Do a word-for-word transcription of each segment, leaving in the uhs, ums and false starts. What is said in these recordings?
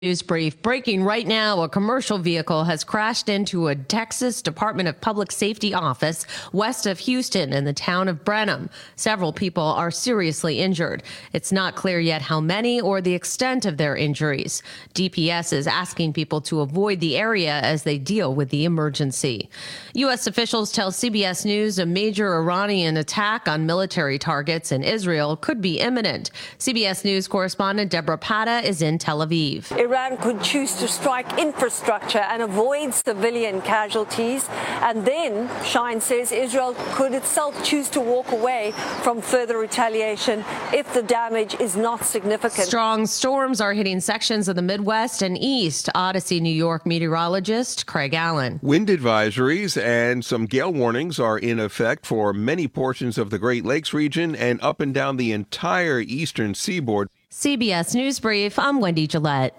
News brief. Breaking right now, a commercial vehicle has crashed into a Texas Department of Public Safety office west of Houston in the town of Brenham. Several people are seriously injured. It's not clear yet how many or the extent of their injuries. D P S is asking people to avoid the area as they deal with the emergency. U S officials tell C B S News a major Iranian attack on military targets in Israel could be imminent. C B S News correspondent Deborah Pata is in Tel Aviv. Iran could choose to strike infrastructure and avoid civilian casualties. And then, Shine says, Israel could itself choose to walk away from further retaliation if the damage is not significant. Strong storms are hitting sections of the Midwest and East. Odyssey, New York meteorologist Craig Allen. Wind advisories and some gale warnings are in effect for many portions of the Great Lakes region and up and down the entire eastern seaboard. C B S News Brief, I'm Wendy Gillette.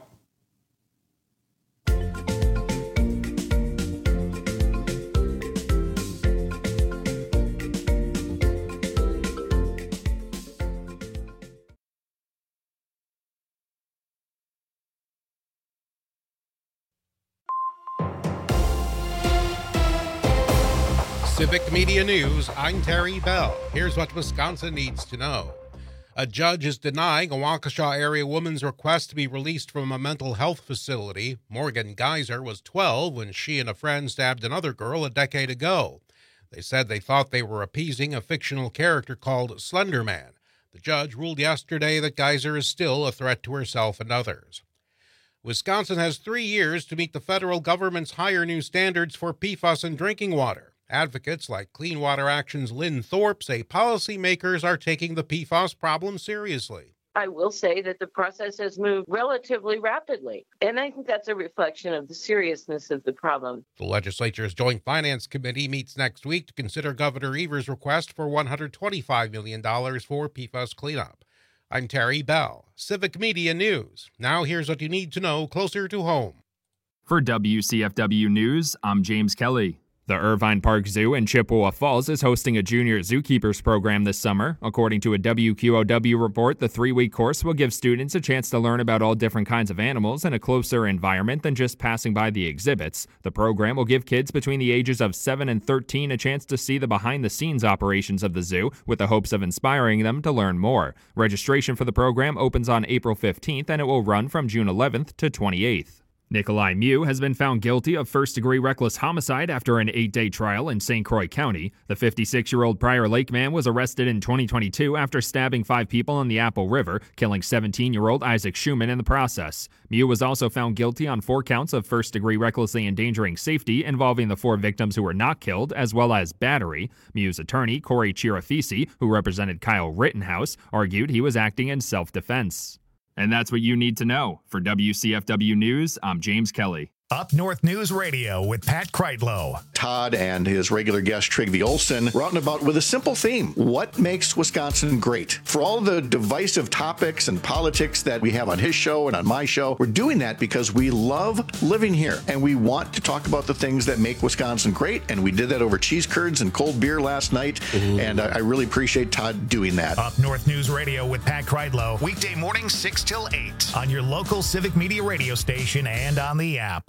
Civic Media News, I'm Terry Bell. Here's what Wisconsin needs to know. A judge is denying a Waukesha area woman's request to be released from a mental health facility. Morgan Geyser was twelve when she and a friend stabbed another girl a decade ago. They said they thought they were appeasing a fictional character called Slender Man. The judge ruled yesterday that Geyser is still a threat to herself and others. Wisconsin has three years to meet the federal government's higher new standards for P FAS in drinking water. Advocates like Clean Water Action's Lynn Thorpe say policymakers are taking the P FAS problem seriously. I will say that the process has moved relatively rapidly, and I think that's a reflection of the seriousness of the problem. The legislature's Joint Finance Committee meets next week to consider Governor Evers' request for one hundred twenty-five million dollars for P FAS cleanup. I'm Terry Bell, Civic Media News. Now here's what you need to know closer to home. For W C F W News, I'm James Kelly. The Irvine Park Zoo in Chippewa Falls is hosting a junior zookeepers program this summer. According to a W Q O W report, the three-week course will give students a chance to learn about all different kinds of animals in a closer environment than just passing by the exhibits. The program will give kids between the ages of seven and thirteen a chance to see the behind-the-scenes operations of the zoo with the hopes of inspiring them to learn more. Registration for the program opens on April fifteenth and it will run from June eleventh to twenty-eighth. Nikolai Mew has been found guilty of first-degree reckless homicide after an eight-day trial in Saint Croix County. The fifty-six-year-old Prior Lake man was arrested in twenty twenty-two after stabbing five people in the Apple River, killing seventeen-year-old Isaac Schumann in the process. Mew was also found guilty on four counts of first-degree recklessly endangering safety involving the four victims who were not killed, as well as battery. Mew's attorney, Corey Chirafisi, who represented Kyle Rittenhouse, argued he was acting in self-defense. And that's what you need to know. For W C F W News, I'm James Kelly. Up North News Radio with Pat Kreitlow. Todd and his regular guest Trygve Olsen were out and about with a simple theme. What makes Wisconsin great? For all the divisive topics and politics that we have on his show and on my show, we're doing that because we love living here and we want to talk about the things that make Wisconsin great. And we did that over cheese curds and cold beer last night. Ooh. And I, I really appreciate Todd doing that. Up North News Radio with Pat Kreitlow. Weekday mornings six till eight on your local Civic Media radio station and on the app.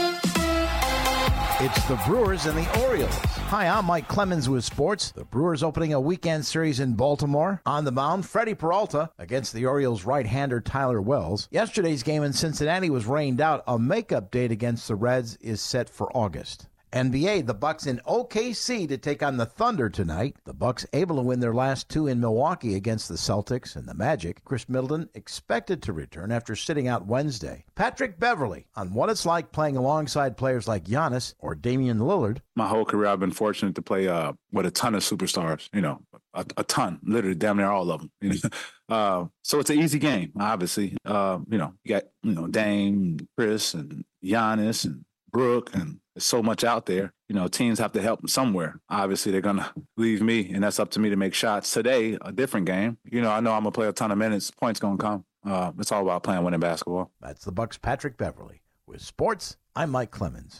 It's the Brewers and the Orioles. Hi, I'm Mike Clemens with sports. The Brewers opening a weekend series in Baltimore. On the mound, Freddie Peralta against the Orioles right-hander Tyler Wells. Yesterday's game in Cincinnati was rained out. A makeup date against the Reds is set for August. N B A, the Bucks in O K C to take on the Thunder tonight. The Bucks able to win their last two in Milwaukee against the Celtics and the Magic. Chris Middleton expected to return after sitting out Wednesday. Patrick Beverley on what it's like playing alongside players like Giannis or Damian Lillard. My whole career, I've been fortunate to play uh, with a ton of superstars, you know, a, a ton, literally damn near all of them. You know? uh, so it's an easy game, obviously. Uh, you know, you got, you know, Dame, Chris, and Giannis, and Brooke, and there's so much out there. You know, teams have to help them somewhere. Obviously, they're going to leave me, and that's up to me to make shots. Today, a different game. You know, I know I'm going to play a ton of minutes. Points going to come. Uh, it's all about playing winning basketball. That's the Bucks' Patrick Beverley. With sports, I'm Mike Clemens.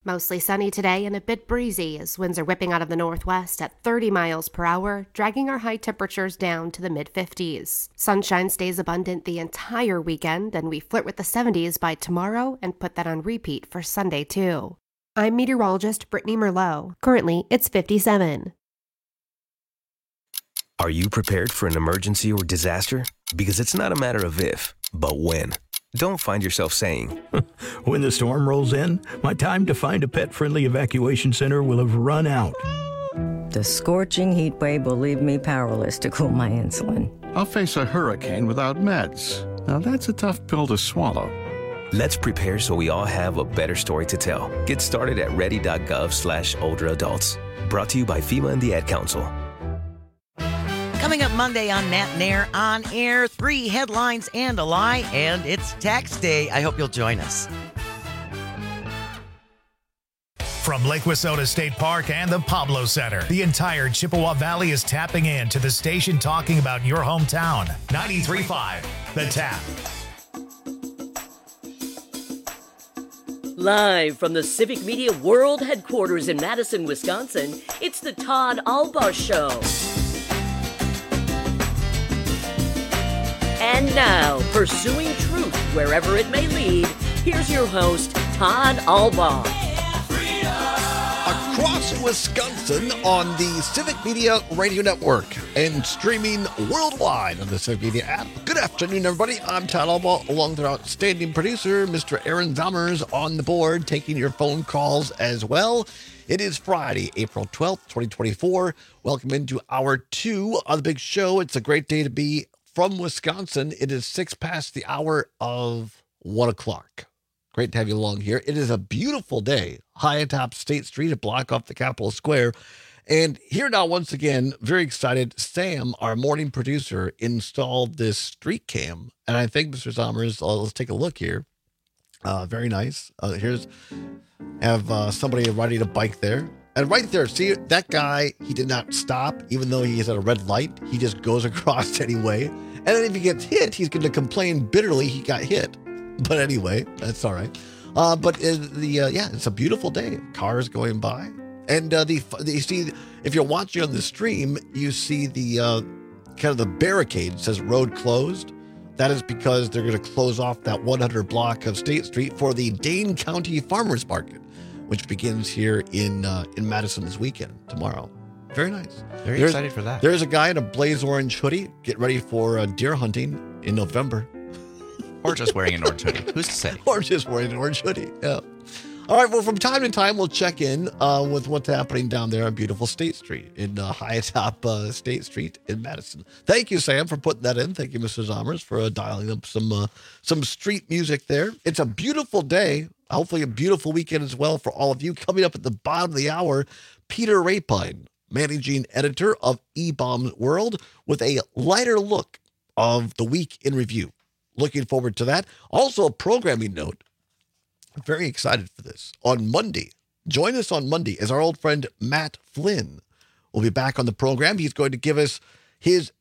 Mostly sunny today and a bit breezy as winds are whipping out of the northwest at thirty miles per hour, dragging our high temperatures down to the mid fifties. Sunshine stays abundant the entire weekend, and we flirt with the seventies by tomorrow and put that on repeat for Sunday too. I'm meteorologist Brittany Merlot. Currently, it's fifty-seven. Are you prepared for an emergency or disaster? Because it's not a matter of if, but when. Don't find yourself saying, when the storm rolls in, my time to find a pet-friendly evacuation center will have run out. The scorching heat wave will leave me powerless to cool my insulin. I'll face a hurricane without meds. Now that's a tough pill to swallow. Let's prepare so we all have a better story to tell. Get started at ready.gov slash older adults. Brought to you by FEMA and the Ad Council. Coming up Monday on Nat Nair On Air, three headlines and a lie, and it's tax day. I hope you'll join us. From Lake Wissota State Park and the Pablo Center, the entire Chippewa Valley is tapping in to the station talking about your hometown. ninety-three point five, The Tap. Live from the Civic Media World Headquarters in Madison, Wisconsin, it's the Todd Albaugh Show. And now, pursuing truth wherever it may lead, here's your host, Todd Albaugh. Across Wisconsin on the Civic Media Radio Network and streaming worldwide on the Civic Media app. Good afternoon, everybody. I'm Todd Albaugh, along with our outstanding producer, Mister Aaron Zommers, on the board, taking your phone calls as well. It is Friday, April twelfth, twenty twenty-four. Welcome into hour two of the big show. It's a great day to be from Wisconsin. It is six past the hour of one o'clock. Great to have you along here. It is a beautiful day, high atop State Street, a block off the Capitol Square. And here now, once again, very excited, Sam, our morning producer, installed this street cam. And I think, Mister Zommers, uh, let's take a look here. Uh, very nice. Uh, here's, have uh, somebody riding a bike there. And right there, see that guy, he did not stop, even though he is at a red light. He just goes across anyway. And then if he gets hit, he's going to complain bitterly he got hit. But anyway, that's all right. Uh, but uh, the uh, yeah, it's a beautiful day. Cars going by. And uh, the, the you see, if you're watching on the stream, you see the uh, kind of the barricade. It says road closed. That is because they're going to close off that one hundred block of State Street for the Dane County Farmers Market, which begins here in uh, in Madison this weekend, tomorrow. Very nice. Very there's, excited for that. There's a guy in a blaze orange hoodie. Get ready for uh, deer hunting in November. Or just wearing an orange hoodie. Who's to say? Or just wearing an orange hoodie. Yeah. All right. Well, from time to time, we'll check in uh, with what's happening down there on beautiful State Street in uh, high atop uh, State Street in Madison. Thank you, Sam, for putting that in. Thank you, Mister Zommers, for uh, dialing up some uh, some street music there. It's a beautiful day. Hopefully, a beautiful weekend as well for all of you. Coming up at the bottom of the hour, Peter Rapine, managing editor of E-Bombs World, with a lighter look of the week in review. Looking forward to that. Also, a programming note. I'm very excited for this. On Monday, join us on Monday as our old friend Matt Flynn will be back on the program. He's going to give us his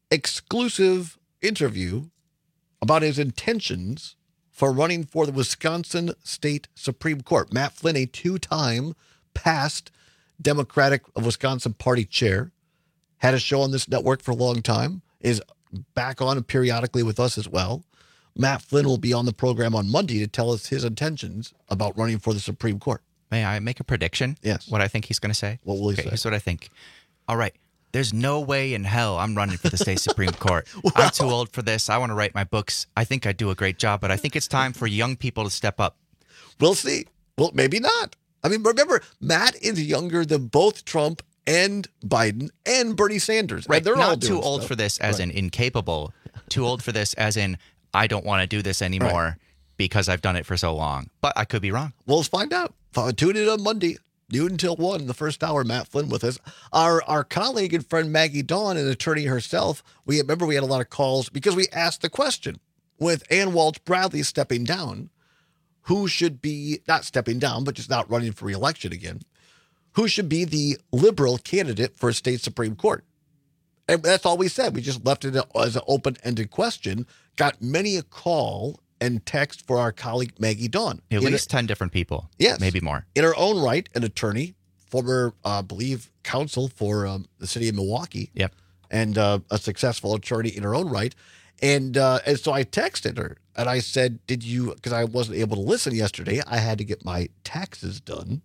exclusive interview about his intentions for running for the Wisconsin State Supreme Court. Matt Flynn, a two-time past Democratic of Wisconsin Party chair, had a show on this network for a long time, is back on periodically with us as well. Matt Flynn will be on the program on Monday to tell us his intentions about running for the Supreme Court. May I make a prediction? Yes. What I think he's going to say? What will he okay, say? Here's what I think. All right. There's no way in hell I'm running for the state Supreme Court. Wow. I'm too old for this. I want to write my books. I think I do a great job, but I think it's time for young people to step up. We'll see. Well, maybe not. I mean, remember, Matt is younger than both Trump and Biden and Bernie Sanders. Right. And they're not all doing too old stuff. for this as right. in incapable. Too old for this as in I don't want to do this anymore right. because I've done it for so long. But I could be wrong. Well, let's find out. Tune in on Monday, noon until one, in the first hour. Matt Flynn with us. Our our colleague and friend Maggie Dawn, an attorney herself, we remember we had a lot of calls because we asked the question, with Ann Walsh Bradley stepping down, who should be, not stepping down, but just not running for re-election again, who should be the liberal candidate for a state Supreme Court? And that's all we said. We just left it as an open-ended question. Got many a call and text for our colleague Maggie Dawn. At In least a, ten different people. Yes. Maybe more. In her own right, an attorney, former, I uh, believe, counsel for um, the city of Milwaukee. Yep. And uh, a successful attorney in her own right. And uh, and so I texted her and I said, did you, because I wasn't able to listen yesterday, I had to get my taxes done.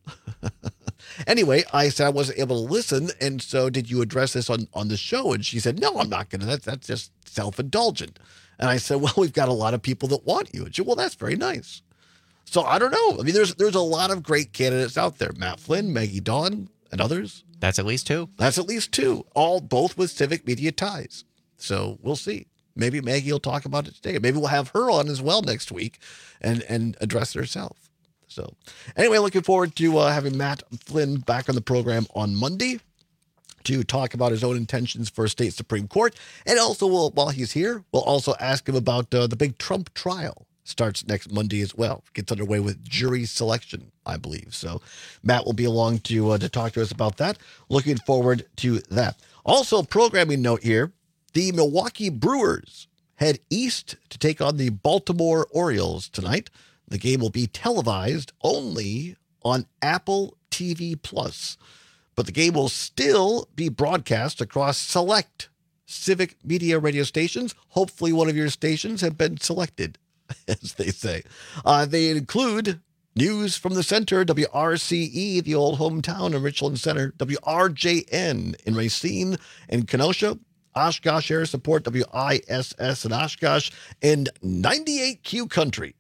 Anyway, I said I wasn't able to listen. And so did you address this on, on the show? And she said, no, I'm not going to. That's, that's just self-indulgent. And I said, well, we've got a lot of people that want you. And she said, well, that's very nice. So I don't know. I mean, there's there's a lot of great candidates out there. Matt Flynn, Maggie Dawn, and others. That's at least two. That's at least two, all both with civic media ties. So we'll see. Maybe Maggie will talk about it today. Maybe we'll have her on as well next week and, and address it herself. So anyway, looking forward to uh, having Matt Flynn back on the program on Monday to talk about his own intentions for state Supreme Court. And also, we'll, while he's here, we'll also ask him about uh, the big Trump trial. Starts next Monday as well. Gets underway with jury selection, I believe. So Matt will be along to uh, to talk to us about that. Looking forward to that. Also, programming note here, the Milwaukee Brewers head east to take on the Baltimore Orioles tonight. The game will be televised only on Apple T V Plus, but the game will still be broadcast across select civic media radio stations. Hopefully one of your stations have been selected, as they say. Uh, they include News from the Center, W R C E, the old hometown of Richland Center, W R J N in Racine and Kenosha, Oshkosh Air Support, W I S S in Oshkosh, and ninety-eight Q Country,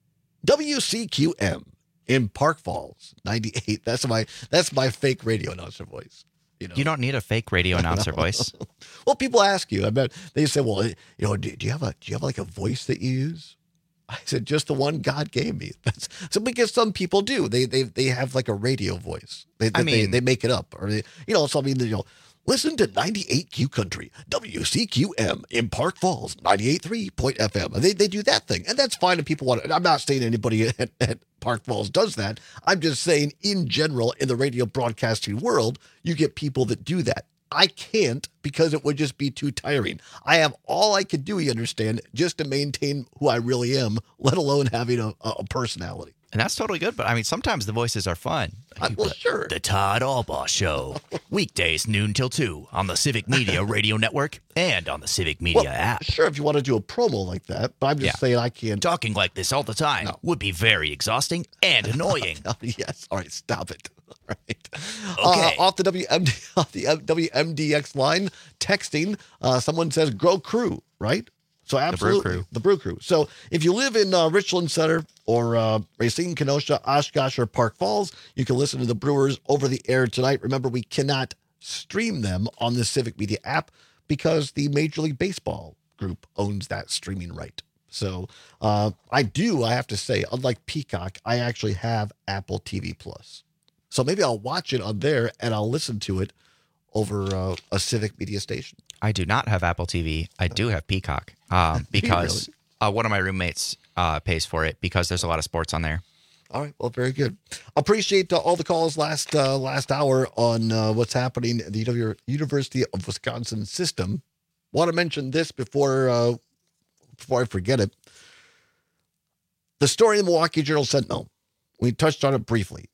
W C Q M in Park Falls, ninety-eight. That's my that's my fake radio announcer voice. You know, you don't need a fake radio announcer voice. Well, people ask you. I bet they say, "Well, you know, do, do you have a do you have like a voice that you use?" I said, "Just the one God gave me." That's, so because some people do, they they they have like a radio voice. They I mean, they, they make it up, or they, you know, so I mean, you know. Listen to ninety-eight Q Country, W C Q M in Park Falls, ninety-eight point three Point F M. They they do that thing, and that's fine if people want it. I'm not saying anybody at, at Park Falls does that. I'm just saying in general, in the radio broadcasting world, you get people that do that. I can't because it would just be too tiring. I have all I could do, you understand, just to maintain who I really am, let alone having a, a personality. And that's totally good, but I mean, sometimes the voices are fun. Uh, well, sure. The Todd Albaugh Show. Weekdays, noon till two on the Civic Media Radio Network and on the Civic Media well, app. Sure, if you want to do a promo like that, but I'm just yeah. saying I can't. Talking like this all the time no. would be very exhausting and annoying. oh, yes. All right, stop it. All right. Okay. Uh, off the W M D, off the W M D X line, texting, uh, someone says, Grow Crew, right? So absolutely, the Brew Crew. The Brew Crew. So if you live in uh, Richland Center or uh, Racine, Kenosha, Oshkosh, or Park Falls, you can listen to the Brewers over the air tonight. Remember, we cannot stream them on the Civic Media app because the Major League Baseball group owns that streaming right. So uh, I do, I have to say, unlike Peacock, I actually have Apple T V Plus. So maybe I'll watch it on there and I'll listen to it over uh, a Civic Media station. I do not have Apple T V. I do have Peacock um, because really? uh, one of my roommates uh, pays for it because there's a lot of sports on there. All right. Well, very good. Appreciate uh, all the calls last uh, last hour on uh, what's happening at the University of Wisconsin system. Want to mention this before uh, before I forget it. The story in the Milwaukee Journal Sentinel. We touched on it briefly.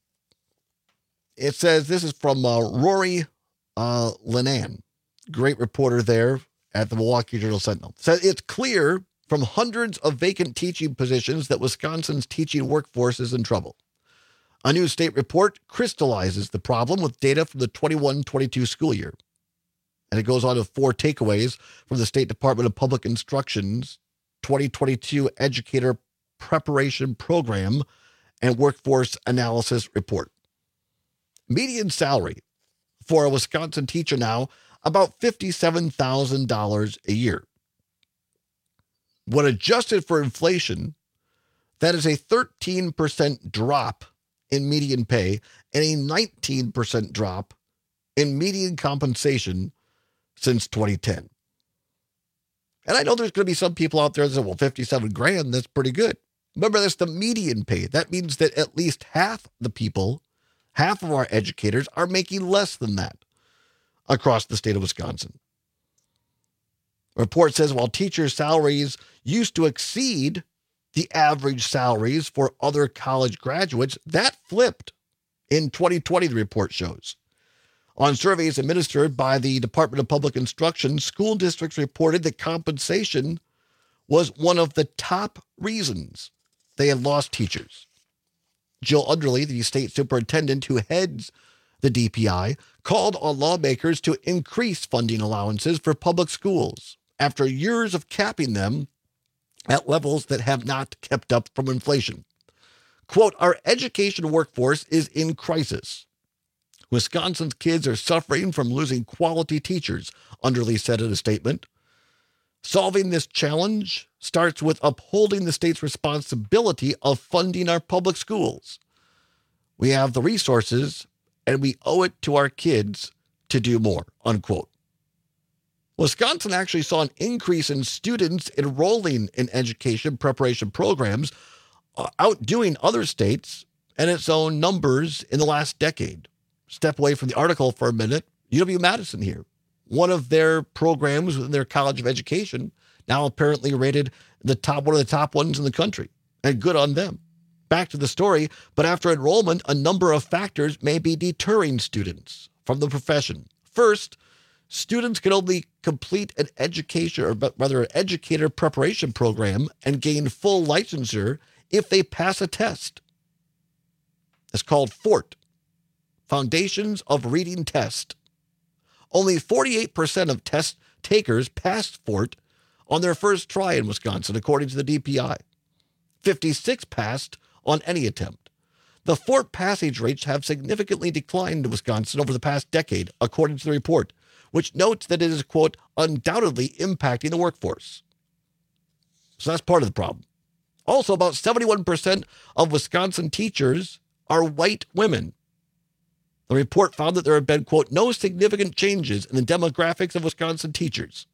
It says this is from uh, Rory uh, Linan. Great reporter there at the Milwaukee Journal Sentinel. Said it's clear from hundreds of vacant teaching positions that Wisconsin's teaching workforce is in trouble. A new state report crystallizes the problem with data from the twenty-one twenty-two school year. And it goes on to four takeaways from the State Department of Public Instruction's twenty twenty-two Educator Preparation Program and Workforce Analysis Report. Median salary for a Wisconsin teacher now about fifty-seven thousand dollars a year. When adjusted for inflation, that is a thirteen percent drop in median pay and a nineteen percent drop in median compensation since twenty ten. And I know there's going to be some people out there that say, well, fifty-seven grand, that's pretty good. Remember, that's the median pay. That means that at least half the people, half of our educators are making less than that across the state of Wisconsin. The report says while teachers' salaries used to exceed the average salaries for other college graduates. That flipped in twenty twenty, the report shows. On surveys administered by the Department of Public Instruction, school districts reported that compensation was one of the top reasons they had lost teachers. Jill Underly, the state superintendent who heads the D P I, called on lawmakers to increase funding allowances for public schools after years of capping them at levels that have not kept up from inflation. Quote, our education workforce is in crisis. Wisconsin's kids are suffering from losing quality teachers, Underly said in a statement. Solving this challenge starts with upholding the state's responsibility of funding our public schools. We have the resources, and we owe it to our kids to do more, unquote. Wisconsin actually saw an increase in students enrolling in education preparation programs, uh, outdoing other states and its own numbers in the last decade. Step away from the article for a minute. U W-Madison here. One of their programs within their College of Education, now apparently rated the top, one of the top ones in the country. And good on them. Back to the story, but after enrollment, a number of factors may be deterring students from the profession. First, students can only complete an education, or rather an educator preparation program and gain full licensure if they pass a test. It's called FORT, Foundations of Reading Test. Only forty-eight percent of test takers passed FORT on their first try in Wisconsin, according to the D P I. fifty-six passed on any attempt. The FORT passage rates have significantly declined in Wisconsin over the past decade, according to the report, which notes that it is, quote, undoubtedly impacting the workforce. So that's part of the problem. Also, about seventy-one percent of Wisconsin teachers are white women. The report found that there have been, quote, no significant changes in the demographics of Wisconsin teachers.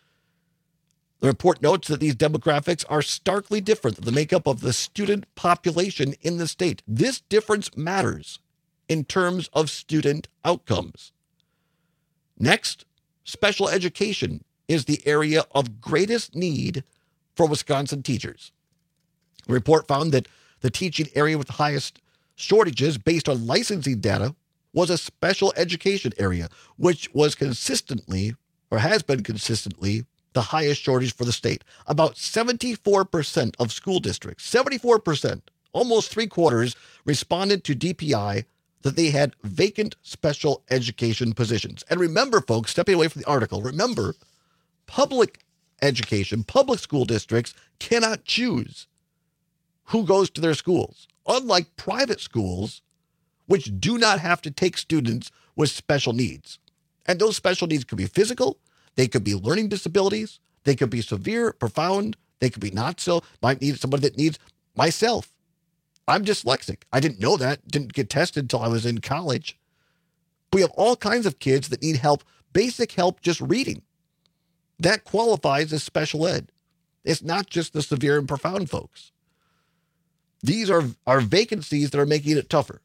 The report notes that these demographics are starkly different than the makeup of the student population in the state. This difference matters in terms of student outcomes. Next, special education is the area of greatest need for Wisconsin teachers. The report found that the teaching area with the highest shortages based on licensing data was a special education area, which was consistently, or has been consistently, the highest shortage for the state. About seventy-four percent of school districts, seventy-four percent, almost three quarters, responded to D P I that they had vacant special education positions. And remember, folks, stepping away from the article, remember, public education, public school districts cannot choose who goes to their schools, unlike private schools, which do not have to take students with special needs. And those special needs could be physical, they could be learning disabilities, they could be severe, profound, they could be not so. Might need somebody that needs myself. I'm dyslexic. I didn't know that, didn't get tested until I was in college. We have all kinds of kids that need help, basic help just reading. That qualifies as special ed. It's not just the severe and profound folks. These are, are vacancies that are making it tougher.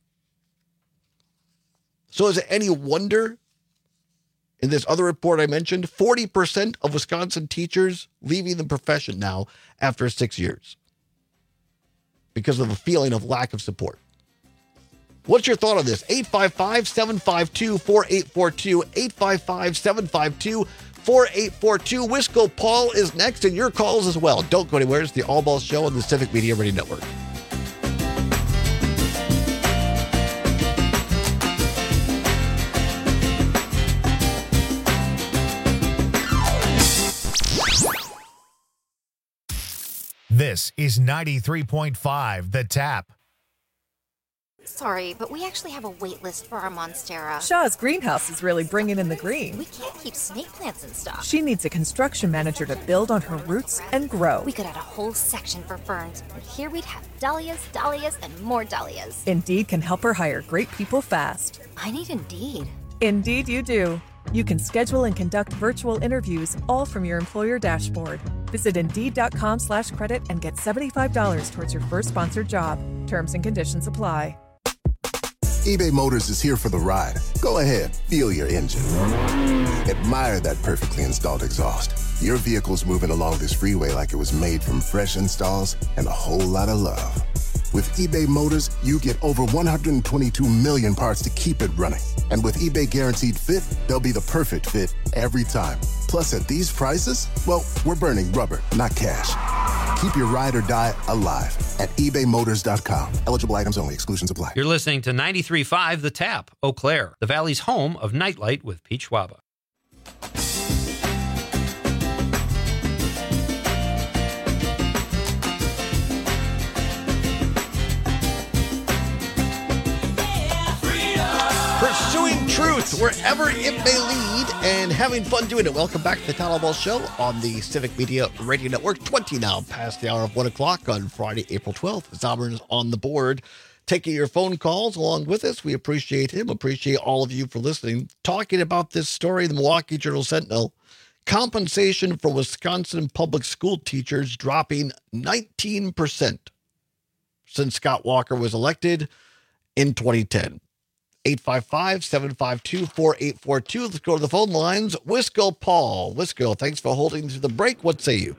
So is it any wonder in this other report I mentioned, forty percent of Wisconsin teachers leaving the profession now after six years because of a feeling of lack of support? What's your thought on this? eight five five, seven five two, four eight four two, eight five five, seven five two, four eight four two. Wisco Paul is next, and your calls as well. Don't go anywhere. It's the All Balls Show on the Civic Media Radio Network. This is ninety-three point five The Tap. Sorry, but we actually have a wait list for our Monstera. Shaw's greenhouse is really bringing in the green. We can't keep snake plants in stock. She needs a construction manager to build on her roots and grow. We could add a whole section for ferns, and here we'd have dahlias, dahlias, and more dahlias. Indeed can help her hire great people fast. I need Indeed. Indeed you do. You can schedule and conduct virtual interviews all from your employer dashboard. Visit Indeed.com slash credit and get seventy-five dollars towards your first sponsored job. Terms and conditions apply. eBay Motors is here for the ride. Go ahead, feel your engine. Admire that perfectly installed exhaust. Your vehicle's moving along this freeway like it was made from fresh installs and a whole lot of love. With eBay Motors, you get over one hundred twenty-two million parts to keep it running. And with eBay Guaranteed Fit, they'll be the perfect fit every time. Plus, at these prices, well, we're burning rubber, not cash. Keep your ride or die alive at ebay motors dot com. Eligible items only. Exclusions apply. You're listening to ninety-three point five The Tap, Eau Claire, the Valley's home of Nightlight with Pete Schwaba. Pursuing truth wherever it may lead and having fun doing it. Welcome back to the Town Hall Ball Show on the Civic Media Radio Network. twenty now past the hour of one o'clock on Friday, April twelfth. Zommer's on the board, taking your phone calls along with us. We appreciate him. Appreciate all of you for listening. Talking about this story, the Milwaukee Journal Sentinel. Compensation for Wisconsin public school teachers dropping nineteen percent since Scott Walker was elected in twenty ten. eight five five, seven five two, four eight four two. Let's go to the phone lines. Wisco Paul. Wisco, thanks for holding through the break. What say you?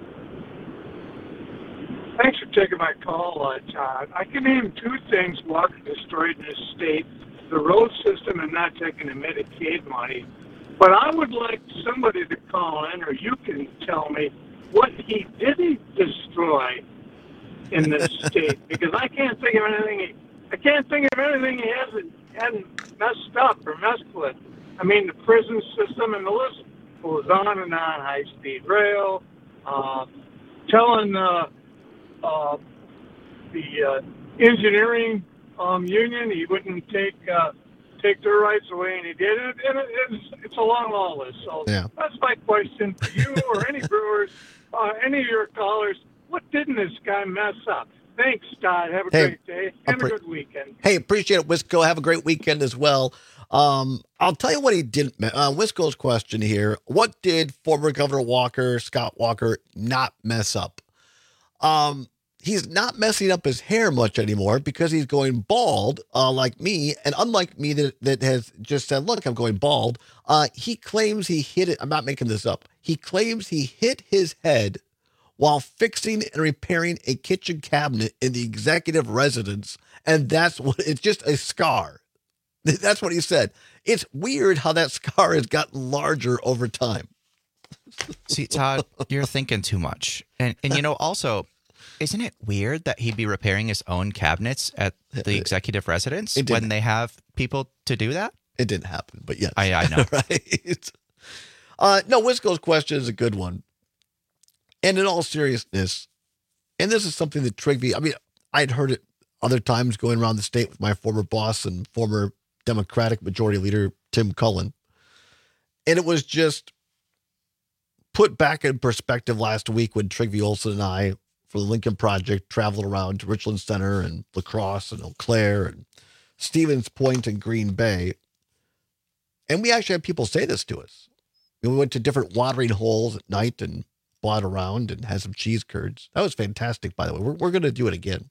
Thanks for taking my call, uh, Todd. I can name two things Walker destroyed in this state, the road system and not taking the Medicaid money. But I would like somebody to call in, or you can tell me what he didn't destroy in this state, because I can't think of anything he, I can't think of anything he hasn't hadn't messed up or messed with. I mean, the prison system, and the list goes on and on. High-speed rail, uh, telling uh, uh, the uh, engineering um, union he wouldn't take uh, take their rights away, and he did it. And it, it's, it's a long, long list. So yeah. That's my question to you or any brewers, uh, any of your callers. What didn't this guy mess up? Thanks, Todd. Have a Hey, great day and appre- a good weekend. Hey, appreciate it, Wisco. Have a great weekend as well. Um, I'll tell you what he didn't. me- Uh, Wisco's question here: what did former Governor Walker, Scott Walker, not mess up? Um, he's not messing up his hair much anymore because he's going bald, uh, like me. And unlike me, that that has just said, "Look, I'm going bald." Uh, he claims he hit it. I'm not making this up. He claims he hit his head while fixing and repairing a kitchen cabinet in the executive residence. And that's what, it's just a scar. That's what he said. It's weird how that scar has gotten larger over time. See, Todd, you're thinking too much. And, and you know, also, isn't it weird that he'd be repairing his own cabinets at the executive residence It when didn't. they have people to do that? It didn't happen, but yes. I, I know. Right? Uh, no, Wisco's question is a good one. And in all seriousness, and this is something that Trigby, I mean, I'd heard it other times going around the state with my former boss and former Democratic Majority Leader, Tim Cullen. And it was just put back in perspective last week when Trigby Olson and I, for the Lincoln Project, traveled around to Richland Center and La Crosse and Eau Claire and Stevens Point and Green Bay. And we actually had people say this to us. We went to different watering holes at night and bought around and had some cheese curds. That was fantastic, by the way. We're, we're going to do it again.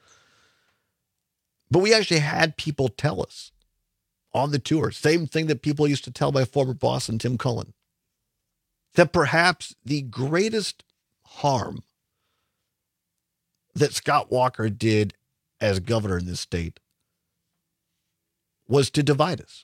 But we actually had people tell us on the tour, same thing that people used to tell my former boss and Tim Cullen, that perhaps the greatest harm that Scott Walker did as governor in this state was to divide us.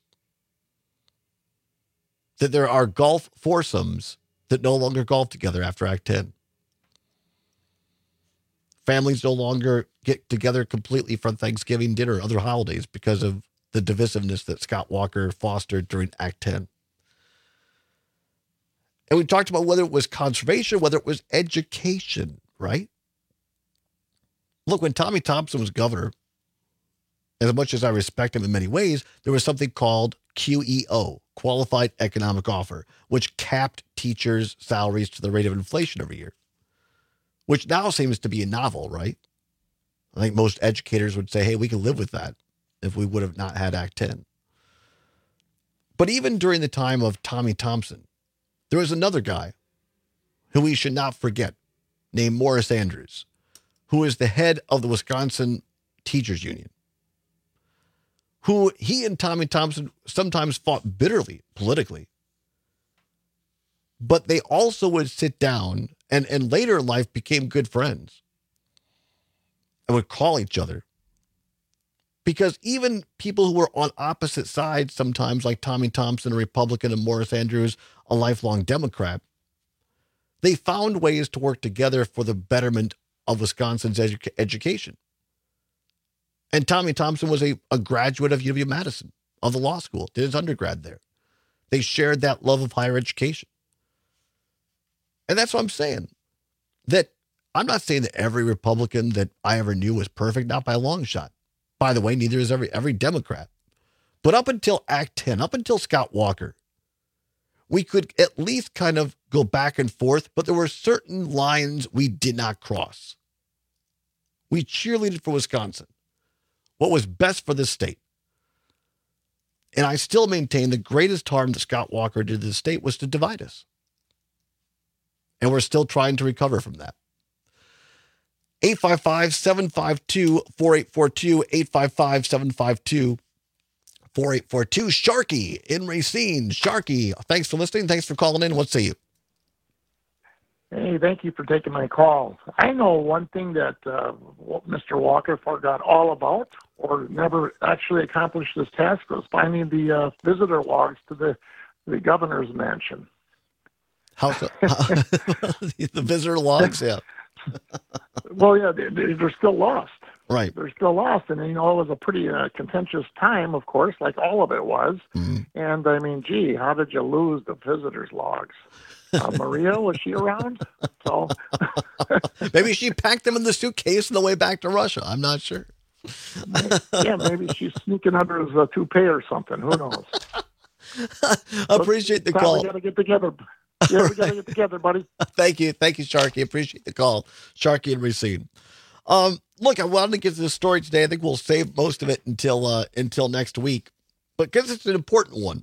That there are golf foursomes that no longer golf together after Act ten. Families no longer get together completely for Thanksgiving dinner or other holidays because of the divisiveness that Scott Walker fostered during Act ten. And we talked about whether it was conservation, whether it was education, right? Look, when Tommy Thompson was governor, as much as I respect him in many ways, there was something called Q E O, Qualified Economic Offer, which capped teachers' salaries to the rate of inflation every year, which now seems to be a novel, right? I think most educators would say, hey, we can live with that if we would have not had Act ten. But even during the time of Tommy Thompson, there was another guy who we should not forget, named Morris Andrews, who is the head of the Wisconsin Teachers Union, who he and Tommy Thompson sometimes fought bitterly politically. But they also would sit down and, and later in life became good friends and would call each other. Because even people who were on opposite sides sometimes, like Tommy Thompson, a Republican, and Morris Andrews, a lifelong Democrat, they found ways to work together for the betterment of Wisconsin's edu- education. And Tommy Thompson was a, a graduate of U W Madison, of the law school, did his undergrad there. They shared that love of higher education. And that's what I'm saying. That I'm not saying that every Republican that I ever knew was perfect, not by a long shot. By the way, neither is every every Democrat. But up until Act ten, up until Scott Walker, we could at least kind of go back and forth, but there were certain lines we did not cross. We cheerleaded for Wisconsin, what was best for the state. And I still maintain the greatest harm that Scott Walker did to the state was to divide us. And we're still trying to recover from that. eight five five, seven five two, four eight four two, eight five five, seven five two, four eight four two. Sharky in Racine. Sharky, thanks for listening. Thanks for calling in. What say you? Hey, thank you for taking my call. I know one thing that uh, Mister Walker forgot all about or never actually accomplished this task was finding the uh, visitor logs to the, the governor's mansion. How so? The visitor logs, yeah. Well, yeah, they, they're still lost. Right. They're still lost. And, you know, it was a pretty uh, contentious time, of course, like all of it was. Mm-hmm. And, I mean, gee, how did you lose the visitors' logs? Uh, Maria, was she around? So maybe she packed them in the suitcase on the way back to Russia. I'm not sure. Yeah, maybe she's sneaking under his uh, toupee or something. Who knows? Appreciate the Tom, call. We got to get together. Yeah, we got to get together, buddy. Thank you. Thank you, Sharky. Appreciate the call. Sharky and Racine. Um, look, I wanted to get to this story today. I think we'll save most of it until uh, until next week, but because it's an important one.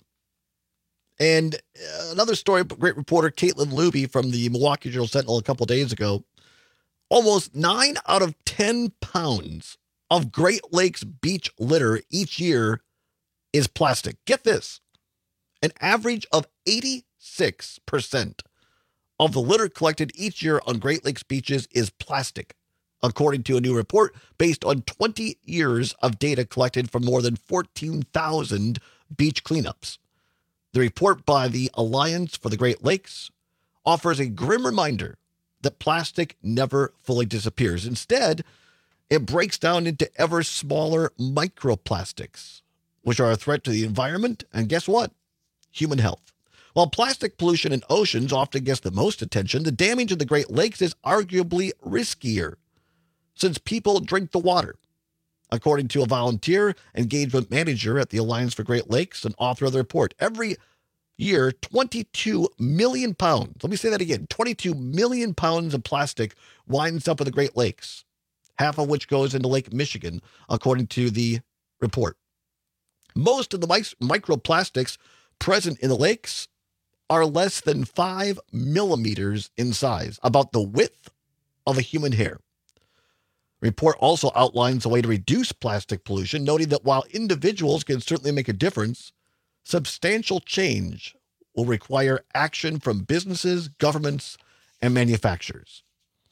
And uh, another story, great reporter Caitlin Luby from the Milwaukee Journal Sentinel a couple days ago. Almost nine out of ten pounds of Great Lakes beach litter each year is plastic. Get this. An average of eighty-six percent of the litter collected each year on Great Lakes beaches is plastic, according to a new report based on twenty years of data collected from more than fourteen thousand beach cleanups. The report by the Alliance for the Great Lakes offers a grim reminder that plastic never fully disappears. Instead, it breaks down into ever smaller microplastics, which are a threat to the environment and, guess what? Human health. While plastic pollution in oceans often gets the most attention, the damage in the Great Lakes is arguably riskier since people drink the water. According to a volunteer engagement manager at the Alliance for Great Lakes and author of the report, every year, twenty-two million pounds, let me say that again, twenty-two million pounds of plastic winds up in the Great Lakes, half of which goes into Lake Michigan, according to the report. Most of the mic- microplastics present in the lakes are less than five millimeters in size, about the width of a human hair. Report also outlines a way to reduce plastic pollution, noting that while individuals can certainly make a difference, substantial change will require action from businesses, governments, and manufacturers.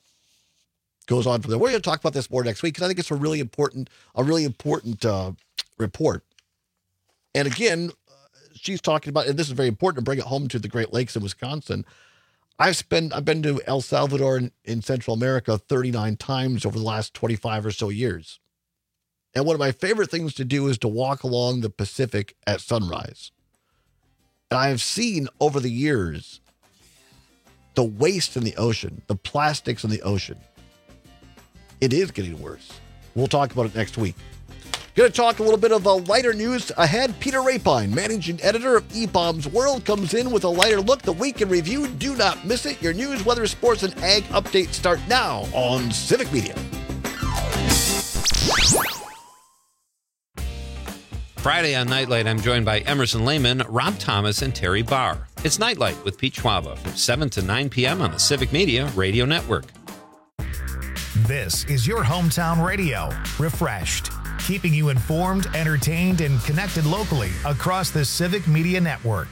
Goes on from there. We're going to talk about this more next week because I think it's a really important, a really important uh, report. And again, uh, she's talking about, and this is very important to bring it home to the Great Lakes in Wisconsin. I've spent, I've been to El Salvador in, in Central America thirty-nine times over the last twenty-five or so years. And one of my favorite things to do is to walk along the Pacific at sunrise. And I have seen over the years the waste in the ocean, the plastics in the ocean. It is getting worse. We'll talk about it next week. Going to talk a little bit of uh, lighter news ahead. Peter Rapine, managing editor of E Bombs World, comes in with a lighter look. The week in review. Do not miss it. Your news, weather, sports, and ag updates start now on Civic Media. Friday on Nightlight, I'm joined by Emerson Lehman, Rob Thomas, and Terry Barr. It's Nightlight with Pete Schwaba from seven to nine p.m. on the Civic Media Radio Network. This is your hometown radio, refreshed. keeping you informed, entertained, and connected locally across the Civic Media Network.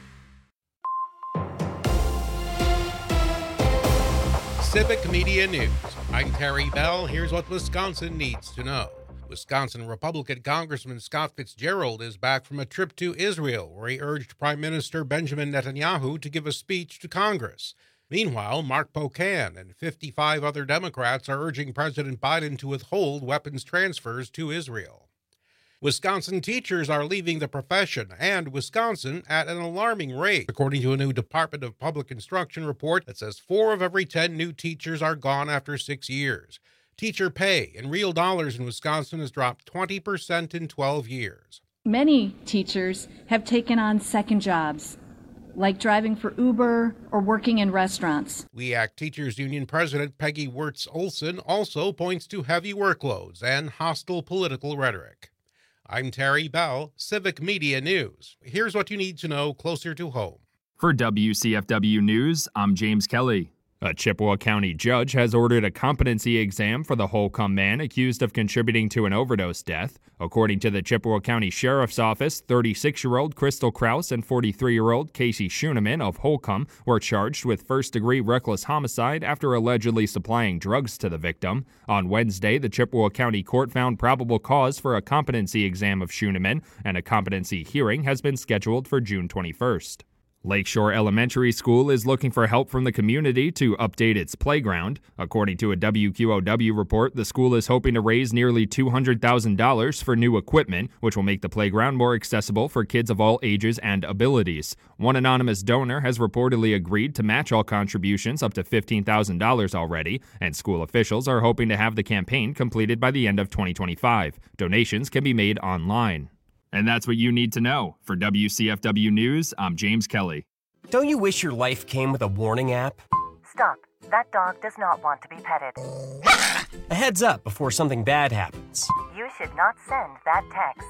Civic Media News. I'm Terry Bell. Here's what Wisconsin needs to know. Wisconsin Republican Congressman Scott Fitzgerald is back from a trip to Israel, where he urged Prime Minister Benjamin Netanyahu to give a speech to Congress. Meanwhile, Mark Pocan and fifty-five other Democrats are urging President Biden to withhold weapons transfers to Israel. Wisconsin teachers are leaving the profession, and Wisconsin at an alarming rate, according to a new Department of Public Instruction report that says four of every ten new teachers are gone after six years. Teacher pay in real dollars in Wisconsin has dropped twenty percent in twelve years. Many teachers have taken on second jobs, like driving for Uber or working in restaurants. W E A C Teachers Union President Peggy Wirtz Olson also points to heavy workloads and hostile political rhetoric. I'm Terry Bell, Civic Media News. Here's what you need to know closer to home. For W C F W News, I'm James Kelly. A Chippewa County judge has ordered a competency exam for the Holcomb man accused of contributing to an overdose death. According to the Chippewa County Sheriff's Office, thirty-six-year-old Crystal Kraus and forty-three-year-old Casey Schuneman of Holcomb were charged with first-degree reckless homicide after allegedly supplying drugs to the victim. On Wednesday, the Chippewa County Court found probable cause for a competency exam of Schuneman, and a competency hearing has been scheduled for June twenty-first. Lakeshore Elementary School is looking for help from the community to update its playground. According to a W Q O W report, the school is hoping to raise nearly two hundred thousand dollars for new equipment, which will make the playground more accessible for kids of all ages and abilities. One anonymous donor has reportedly agreed to match all contributions up to fifteen thousand dollars already, and school officials are hoping to have the campaign completed by the end of twenty twenty-five. Donations can be made online. And that's what you need to know. For W C F W News, I'm James Kelly. Don't you wish your life came with a warning app? Stop. That dog does not want to be petted. A heads up before something bad happens. You should not send that text.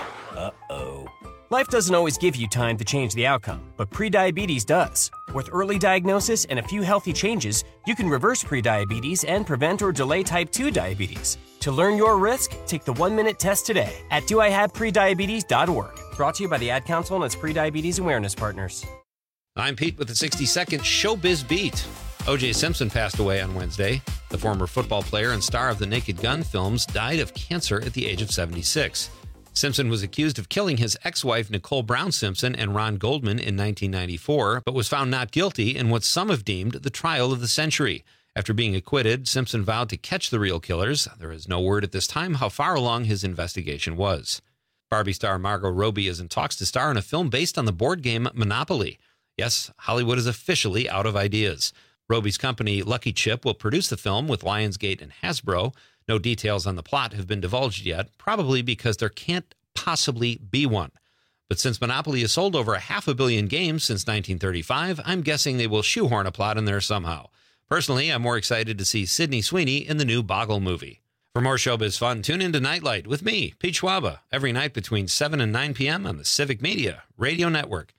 Uh-oh. Life doesn't always give you time to change the outcome, but prediabetes does. With early diagnosis and a few healthy changes, you can reverse prediabetes and prevent or delay type two diabetes. To learn your risk, take the one-minute test today at do I have prediabetes dot org. Brought to you by the Ad Council and its prediabetes awareness partners. I'm Pete with the sixty-second Showbiz Beat. O J Simpson passed away on Wednesday. The former football player and star of the Naked Gun films died of cancer at the age of seventy-six. Simpson was accused of killing his ex-wife Nicole Brown Simpson and Ron Goldman in nineteen ninety-four, but was found not guilty in what some have deemed the trial of the century. After being acquitted, Simpson vowed to catch the real killers. There is no word at this time how far along his investigation was. Barbie star Margot Robbie is in talks to star in a film based on the board game Monopoly. Yes, Hollywood is officially out of ideas. Robbie's company Lucky Chip will produce the film with Lionsgate and Hasbro. No details on the plot have been divulged yet, probably because there can't possibly be one. But since Monopoly has sold over a half a billion games since nineteen thirty-five, I'm guessing they will shoehorn a plot in there somehow. Personally, I'm more excited to see Sydney Sweeney in the new Boggle movie. For more showbiz fun, tune into Nightlight with me, Pete Schwaba, every night between seven and nine p.m. on the Civic Media Radio Network.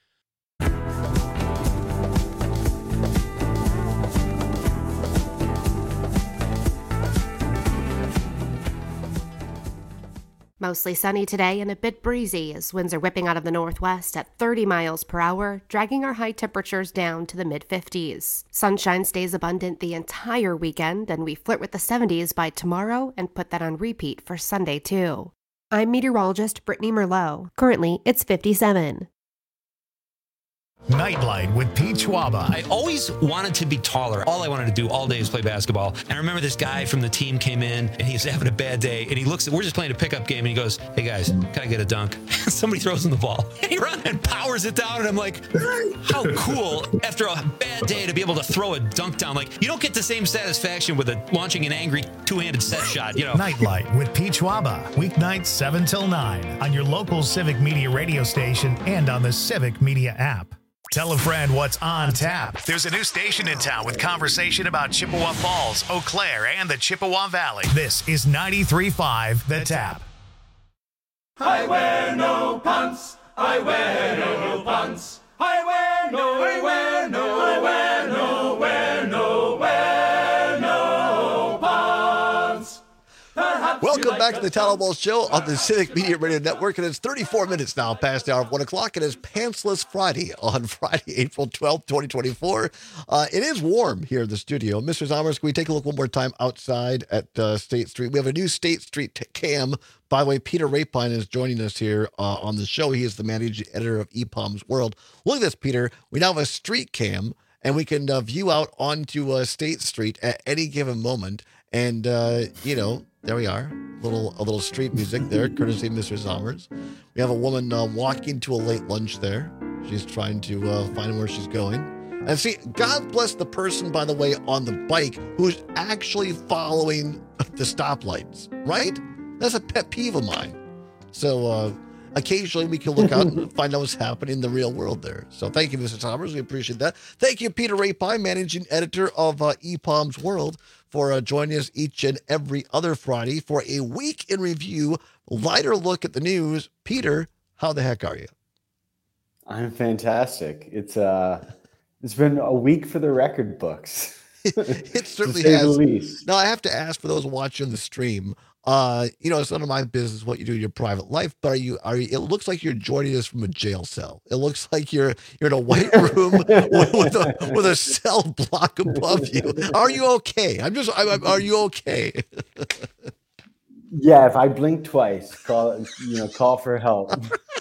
Mostly sunny today and a bit breezy as winds are whipping out of the northwest at thirty miles per hour, dragging our high temperatures down to the mid fifties. Sunshine stays abundant the entire weekend, and we flirt with the seventies by tomorrow and put that on repeat for Sunday too. I'm meteorologist Brittany Merlot. Currently, it's fifty-seven. Nightlight with Pete Schwaba. I always wanted to be taller. All I wanted to do all day is play basketball. And I remember this guy from the team came in, and he's having a bad day. And he looks at, we're just playing a pickup game, and he goes, "Hey guys, can I get a dunk?" Somebody throws him the ball. And he runs and powers it down. And I'm like, how cool, after a bad day, to be able to throw a dunk down. Like, you don't get the same satisfaction with a, launching an angry two-handed set shot, you know. Nightlight with Pete Schwaba. Weeknights seven till nine on your local Civic Media radio station and on the Civic Media app. Tell a friend what's on tap. There's a new station in town with conversation about Chippewa Falls, Eau Claire, and the Chippewa Valley. This is ninety-three point five The Tap. I wear no pants. I wear no pants. I wear no, I wear no, I wear no, wear no, wear no pants. Perhaps Welcome Welcome back to the Tal Ball Show on the Civic Media Radio Network. And it's thirty-four minutes now past the hour of one o'clock. It is Pantsless Friday on Friday, April twelfth, twenty twenty-four. Uh, it is warm here in the studio. Mister Zommers, can we take a look one more time outside at uh, State Street? We have a new State Street t- cam. By the way, Peter Rapine is joining us here uh, on the show. He is the managing editor of E P O M's World. Look at this, Peter. We now have a street cam, and we can uh, view out onto uh, State Street at any given moment. And, uh, you know, there we are. A little, a little street music there, courtesy of Mister Zommers. We have a woman uh, walking to a late lunch there. She's trying to uh, find where she's going. And see, God bless the person, by the way, on the bike who's actually following the stoplights, right? That's a pet peeve of mine. So uh, occasionally we can look out and find out what's happening in the real world there. So thank you, Mister Zommers. We appreciate that. Thank you, Peter Rapine, managing editor of uh, E P O M's World, for uh, joining us each and every other Friday for a week in review, lighter look at the news. Peter, how the heck are you? I'm fantastic. It's uh, it's been a week for the record books. It certainly to say has. the least. Now, I have to ask for those watching the stream. Uh, you know, it's none of my business what you do in your private life, but are you? Are you? It looks like you're joining us from a jail cell. It looks like you're you're in a white room with, with a with a cell block above you. Are you okay? I'm just. I, I, are you okay? Yeah, if I blink twice, call you know, call for help.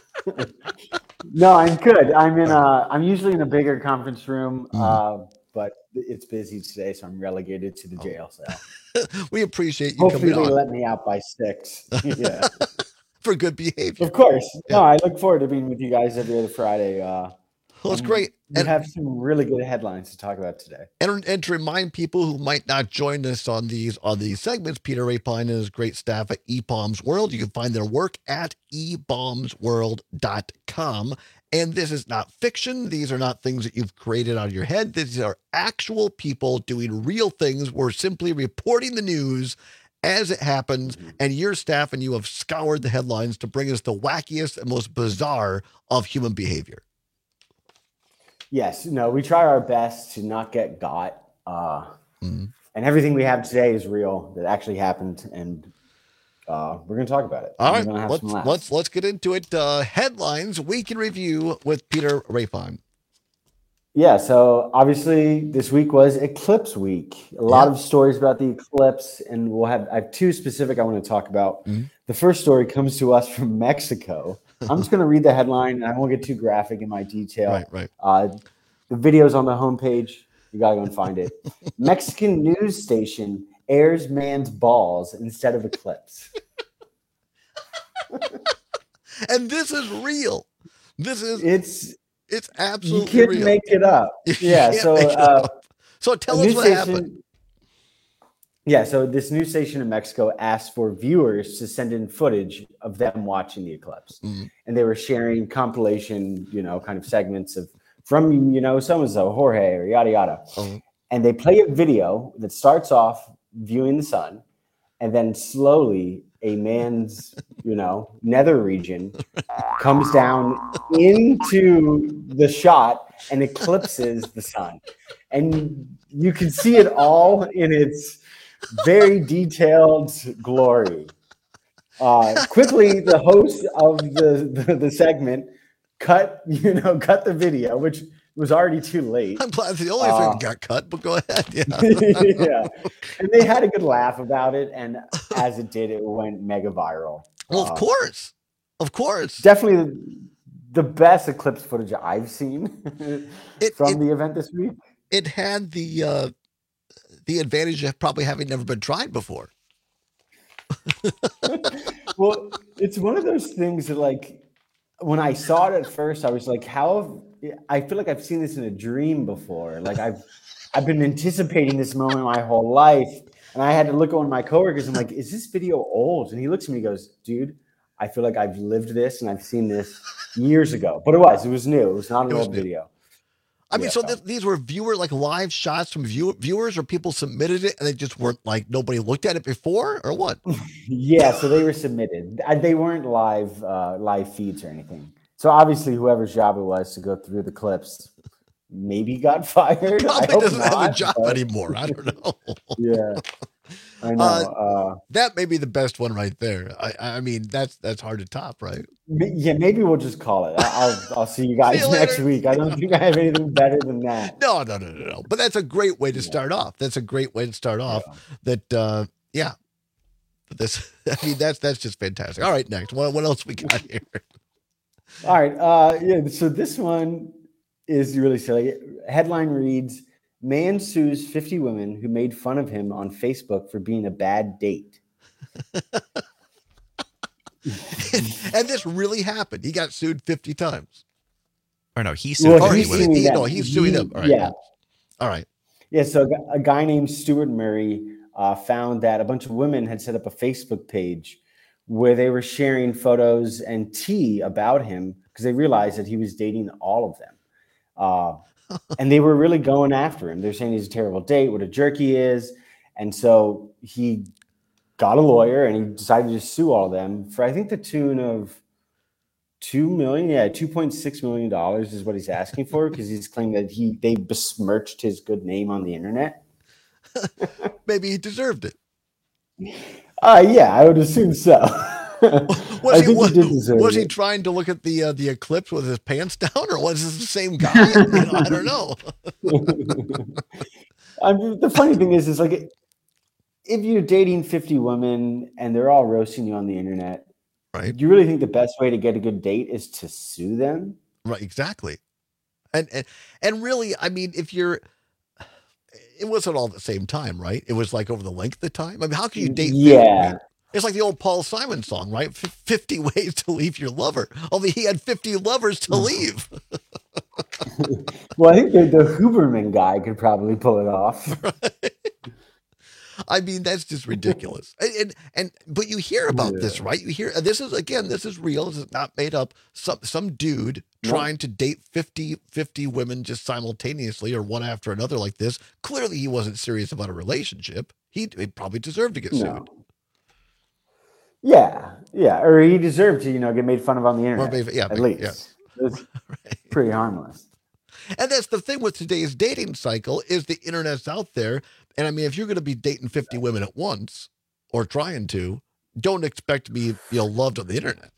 No, I'm good. I'm in a. I'm usually in a bigger conference room, mm. uh, but it's busy today, so I'm relegated to the jail cell. We appreciate you Hopefully coming they on. let me out by six. Yeah, for good behavior. Of course. Yeah. No, I look forward to being with you guys every other Friday. Uh, well, it's great. We and, have some really good headlines to talk about today. And, and to remind people who might not join us on these on these segments, Peter Rapine and his great staff at E P O M's World. You can find their work at e bombs world dot com. And this is not fiction. These are not things that you've created out of your head. These are actual people doing real things. We're simply reporting the news as it happens, and your staff and you have scoured the headlines to bring us the wackiest and most bizarre of human behavior. Yes, no, we try our best to not get got. Uh, mm-hmm. And everything we have today is real, that actually happened, and Uh, we're going to talk about it. All we're right, gonna have let's, some laughs. let's let's get into it. Uh, headlines, week in review with Peter Rapine. Yeah, so obviously this week was Eclipse Week. A lot Yeah. of stories about the eclipse, and we'll have I have two specific I want to talk about. Mm-hmm. The first story comes to us from Mexico. I'm just going to read the headline, and I won't get too graphic in my detail. Right, right. Uh, the video's on the homepage. You got to go and find it. Mexican news station airs man's balls instead of eclipse. And this is real. This is it's it's absolutely you can't real. make it up. You Yeah, can't so make it uh, up. So tell a us news what station- happened. Yeah, so this news station in Mexico asked for viewers to send in footage of them watching the eclipse. Mhm. And they were sharing compilation, you know, kind of segments of from, you know, so-and-so, Jorge, or yada, yada. Uh-huh. And they play a video that starts off viewing the sun, and then slowly a man's, you know, nether region comes down into the shot and eclipses the sun. And you can see it all in its very detailed glory. Uh, quickly, the host of the, the, the segment cut, you know, cut the video, which was already too late. I'm glad it's the only Uh, thing that got cut, but go ahead. Yeah. yeah. And they had a good laugh about it. And as it did, it went mega viral. Well, of Uh, course. Of course. Definitely the, the best eclipse footage I've seen from it- the event this week. It had the uh, the advantage of probably having never been tried before. Well, it's one of those things that, like, when I saw it at first, I was like, how have, I feel like I've seen this in a dream before. Like I've I've been anticipating this moment my whole life. And I had to look at one of my coworkers. I'm like, is this video old? And he looks at me and goes, dude, I feel like I've lived this and I've seen this years ago. But it was, it was new. It was not an It was old new. video. I mean, Yeah. so th- these were viewer like live shots from view- viewers, or people submitted it and they just weren't like nobody looked at it before, or what? Yeah, so they were submitted. Uh, They weren't live uh, live feeds or anything. So obviously, whoever's job it was to go through the clips maybe got fired. I Probably hope doesn't have a not, job but- anymore. I don't know. Yeah. I know. Uh, Uh, that may be the best one right there. I, I mean, that's that's hard to top, right? m- yeah, maybe we'll just call it. I- I'll I'll see you guys See you next later. week. I don't think I have anything better than that. No, no, no, no, no. But that's a great way to start off. That's a great way to start off. That, uh, yeah. But this, I mean, that's that's just fantastic. All right, next. What what else we got here? All right. Uh, yeah. So this one is really silly. Headline reads: Man sues fifty women who made fun of him on Facebook for being a bad date. And this really happened. He got sued fifty times. Or no, he sued. Well, Oh, he's he, suing he, them. no, he's suing He- them. All right. yeah. All right. Yeah, so a gu- a guy named Stuart Murray uh, found that a bunch of women had set up a Facebook page where they were sharing photos and tea about him because they realized that he was dating all of them. Uh, and they were really going after him. They're saying he's a terrible date, what a jerk he is. And so he got a lawyer and he decided to sue all of them for, I think, the tune of Two million, yeah, two point six million dollars is what he's asking for because he's claiming that he they besmirched his good name on the internet. Maybe he deserved it. Uh yeah, I would assume so. Was I he think was, he did deserve was he it. trying to look at the uh, the eclipse with his pants down, or was this the same guy? You know, I don't know. I mean, the funny thing is, is like if you're dating fifty women and they're all roasting you on the internet, right? Do you really think the best way to get a good date is to sue them? Right, exactly. And and and really, I mean, if you're, it wasn't all at the same time, right? It was like over the length of time. I mean, how can you date? fifty Yeah. women? It's like the old Paul Simon song, right? F- fifty ways to leave your lover. Only he had fifty lovers to leave. Well, I think the, the Huberman guy could probably pull it off. I mean, that's just ridiculous. And, and and but you hear about this, right? You hear this is again, this is real. This is not made up. Some some dude No. trying to date fifty, fifty women just simultaneously or one after another like this. Clearly, he wasn't serious about a relationship. He, he probably deserved to get No. sued. Yeah, yeah, or he deserved to, you know, get made fun of on the internet. made- yeah, at but- least yeah. it's pretty harmless. And that's the thing with today's dating cycle is the internet's out there. And I mean, if you're going to be dating fifty women at once or trying to, don't expect to be, you know, loved on the internet.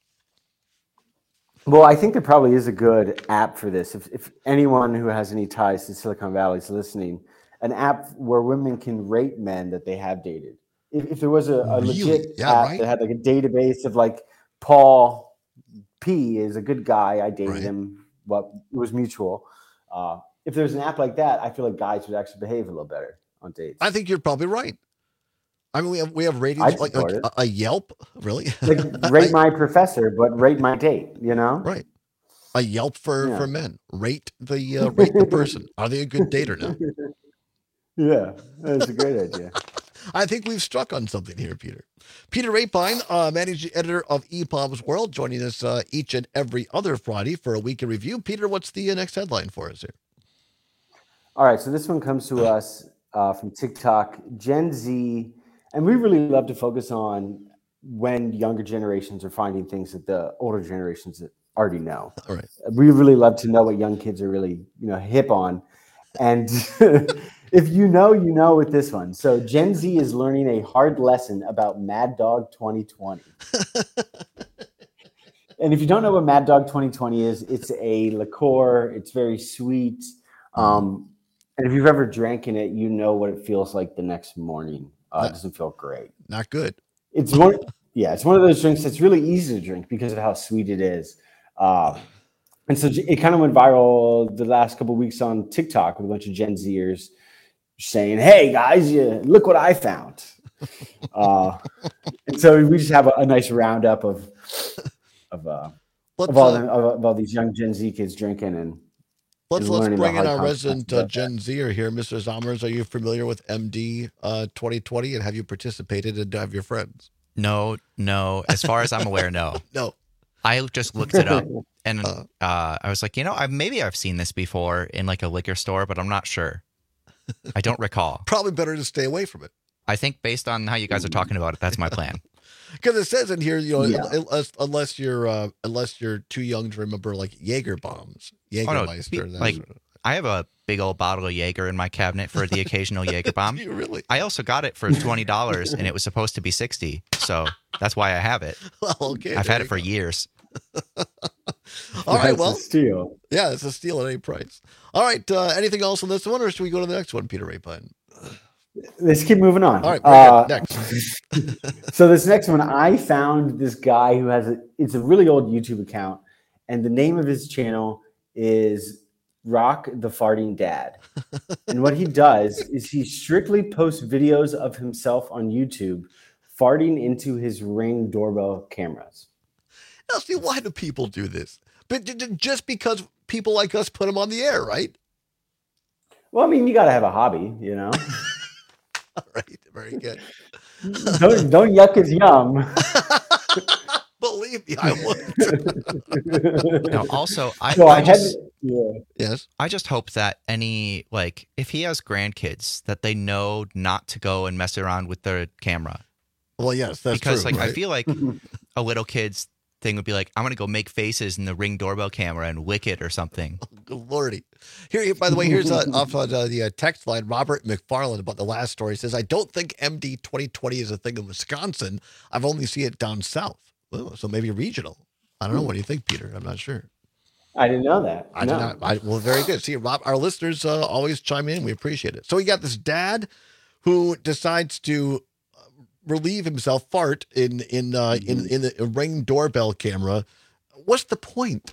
Well, I think there probably is a good app for this. If, if anyone who has any ties to Silicon Valley is listening, an app where women can rate men that they have dated. If, if there was a, a Really? legit Yeah, app right. that had like a database of like Paul P is a good guy, I dated Right. him, what it was mutual. Uh, if there's an app like that, I feel like guys would actually behave a little better on dates. I think you're probably right. I mean, we have we have ratings I'd like, like support a, a Yelp, really? Like rate my professor, but rate my date. You know, right? A Yelp for, Yeah. for men. Rate the uh, rate the person. Are they a good date or not? Yeah, that's a great idea. I think we've struck on something here, Peter. Peter Rapine, uh, managing editor of E P O B's World, joining us uh, each and every other Friday for a week in review. Peter, what's the uh, next headline for us here? All right, so this one comes to us uh, from TikTok, Gen Z, and we really love to focus on when younger generations are finding things that the older generations already know. All right. We really love to know what young kids are really, you know, hip on. And if you know, you know with this one. So Gen Z is learning a hard lesson about Mad Dog twenty twenty. And if you don't know what Mad Dog twenty twenty is, it's a liqueur. It's very sweet. Um, and if you've ever drank in it, you know what it feels like the next morning. Uh, it doesn't feel great. Not good. It's one, yeah, it's one of those drinks that's really easy to drink because of how sweet it is. Uh, and so it kind of went viral the last couple of weeks on TikTok with a bunch of Gen Zers saying, "Hey guys, yeah, look what I found." uh, and so we just have a, a nice roundup of of, uh, Let's, of all uh, them, of, of all these young Gen Z kids drinking and Let's and let's learning the bring in hard our consequences resident uh, of that. Gen Zer here, Mister Zomers. Are you familiar with M D uh, twenty twenty, and have you participated and have your friends? No, no. As far as I'm aware, no. No. I just looked it up and uh, I was like, you know, I, maybe I've seen this before in like a liquor store, but I'm not sure. I don't recall. Probably better to stay away from it. I think based on how you guys are talking about it, that's my plan. Because it says in here, you know, Yeah. unless, unless you're uh, unless you're too young to remember like Jaeger bombs, Oh, no, Jägermeister. pe- that like sort of- I have a big old bottle of Jaeger in my cabinet for the occasional Jaeger bomb. Do you really? I also got it for twenty dollars, and it was supposed to be sixty dollars, so that's why I have it. Well, okay. I've had it for years. All right, That's well. a steal. Yeah, it's a steal at any price. All right, uh, anything else on this one, or should we go to the next one, Peter Rapine? Let's keep moving on. All right, very Uh, good. Next. So this next one, I found this guy who has a, it's a really old YouTube account, and the name of his channel is Rock the Farting Dad. And what he does is he strictly posts videos of himself on YouTube farting into his Ring doorbell cameras. Now, see, why do people do this? But j- j- just because people like us put them on the air, right? Well, I mean, you got to have a hobby, you know. All right, very good. don't don't yuck his yum. Believe me, I would. No, also, I, So I I had- just, yeah. Yes. I just hope that any, like, if he has grandkids, that they know not to go and mess around with their camera. Well, yes, that's because, true, like, I right? feel like a little kid's thing would be like, I'm going to go make faces in the Ring doorbell camera and lick it or something. Good lordy. Here, by the way, here's uh, off on uh, the uh, text line. Robert McFarland about the last story says, I don't think M D twenty twenty is a thing in Wisconsin. I've only seen it down south. Oh, so maybe regional. I don't know. What do you think, Peter? I'm not sure. I didn't know that. I no. did not. I, well, very good. See, Rob, our listeners uh, always chime in. We appreciate it. So we got this dad who decides to relieve himself, fart in in uh, in in the Ring doorbell camera. What's the point?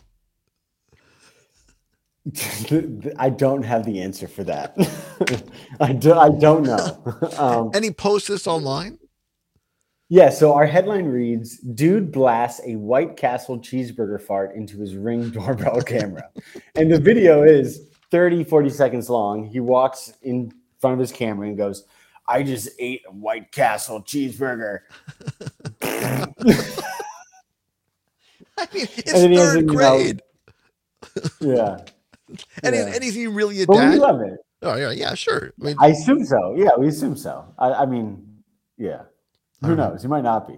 I don't have the answer for that. I do. I don't know. Um, and he posts this online. Yeah. So our headline reads: "Dude blasts a White Castle cheeseburger fart into his Ring doorbell camera," and the video is thirty, forty seconds long. He walks in front of his camera and goes, "I just ate a White Castle cheeseburger." I mean, it's And then he has, third you know, grade. Yeah. And, Yeah. Is, and is he really a But dad? we love it. Oh, yeah, yeah, sure. I mean, I assume so. Yeah, we assume so. I, I mean, yeah. Who knows? He might not be.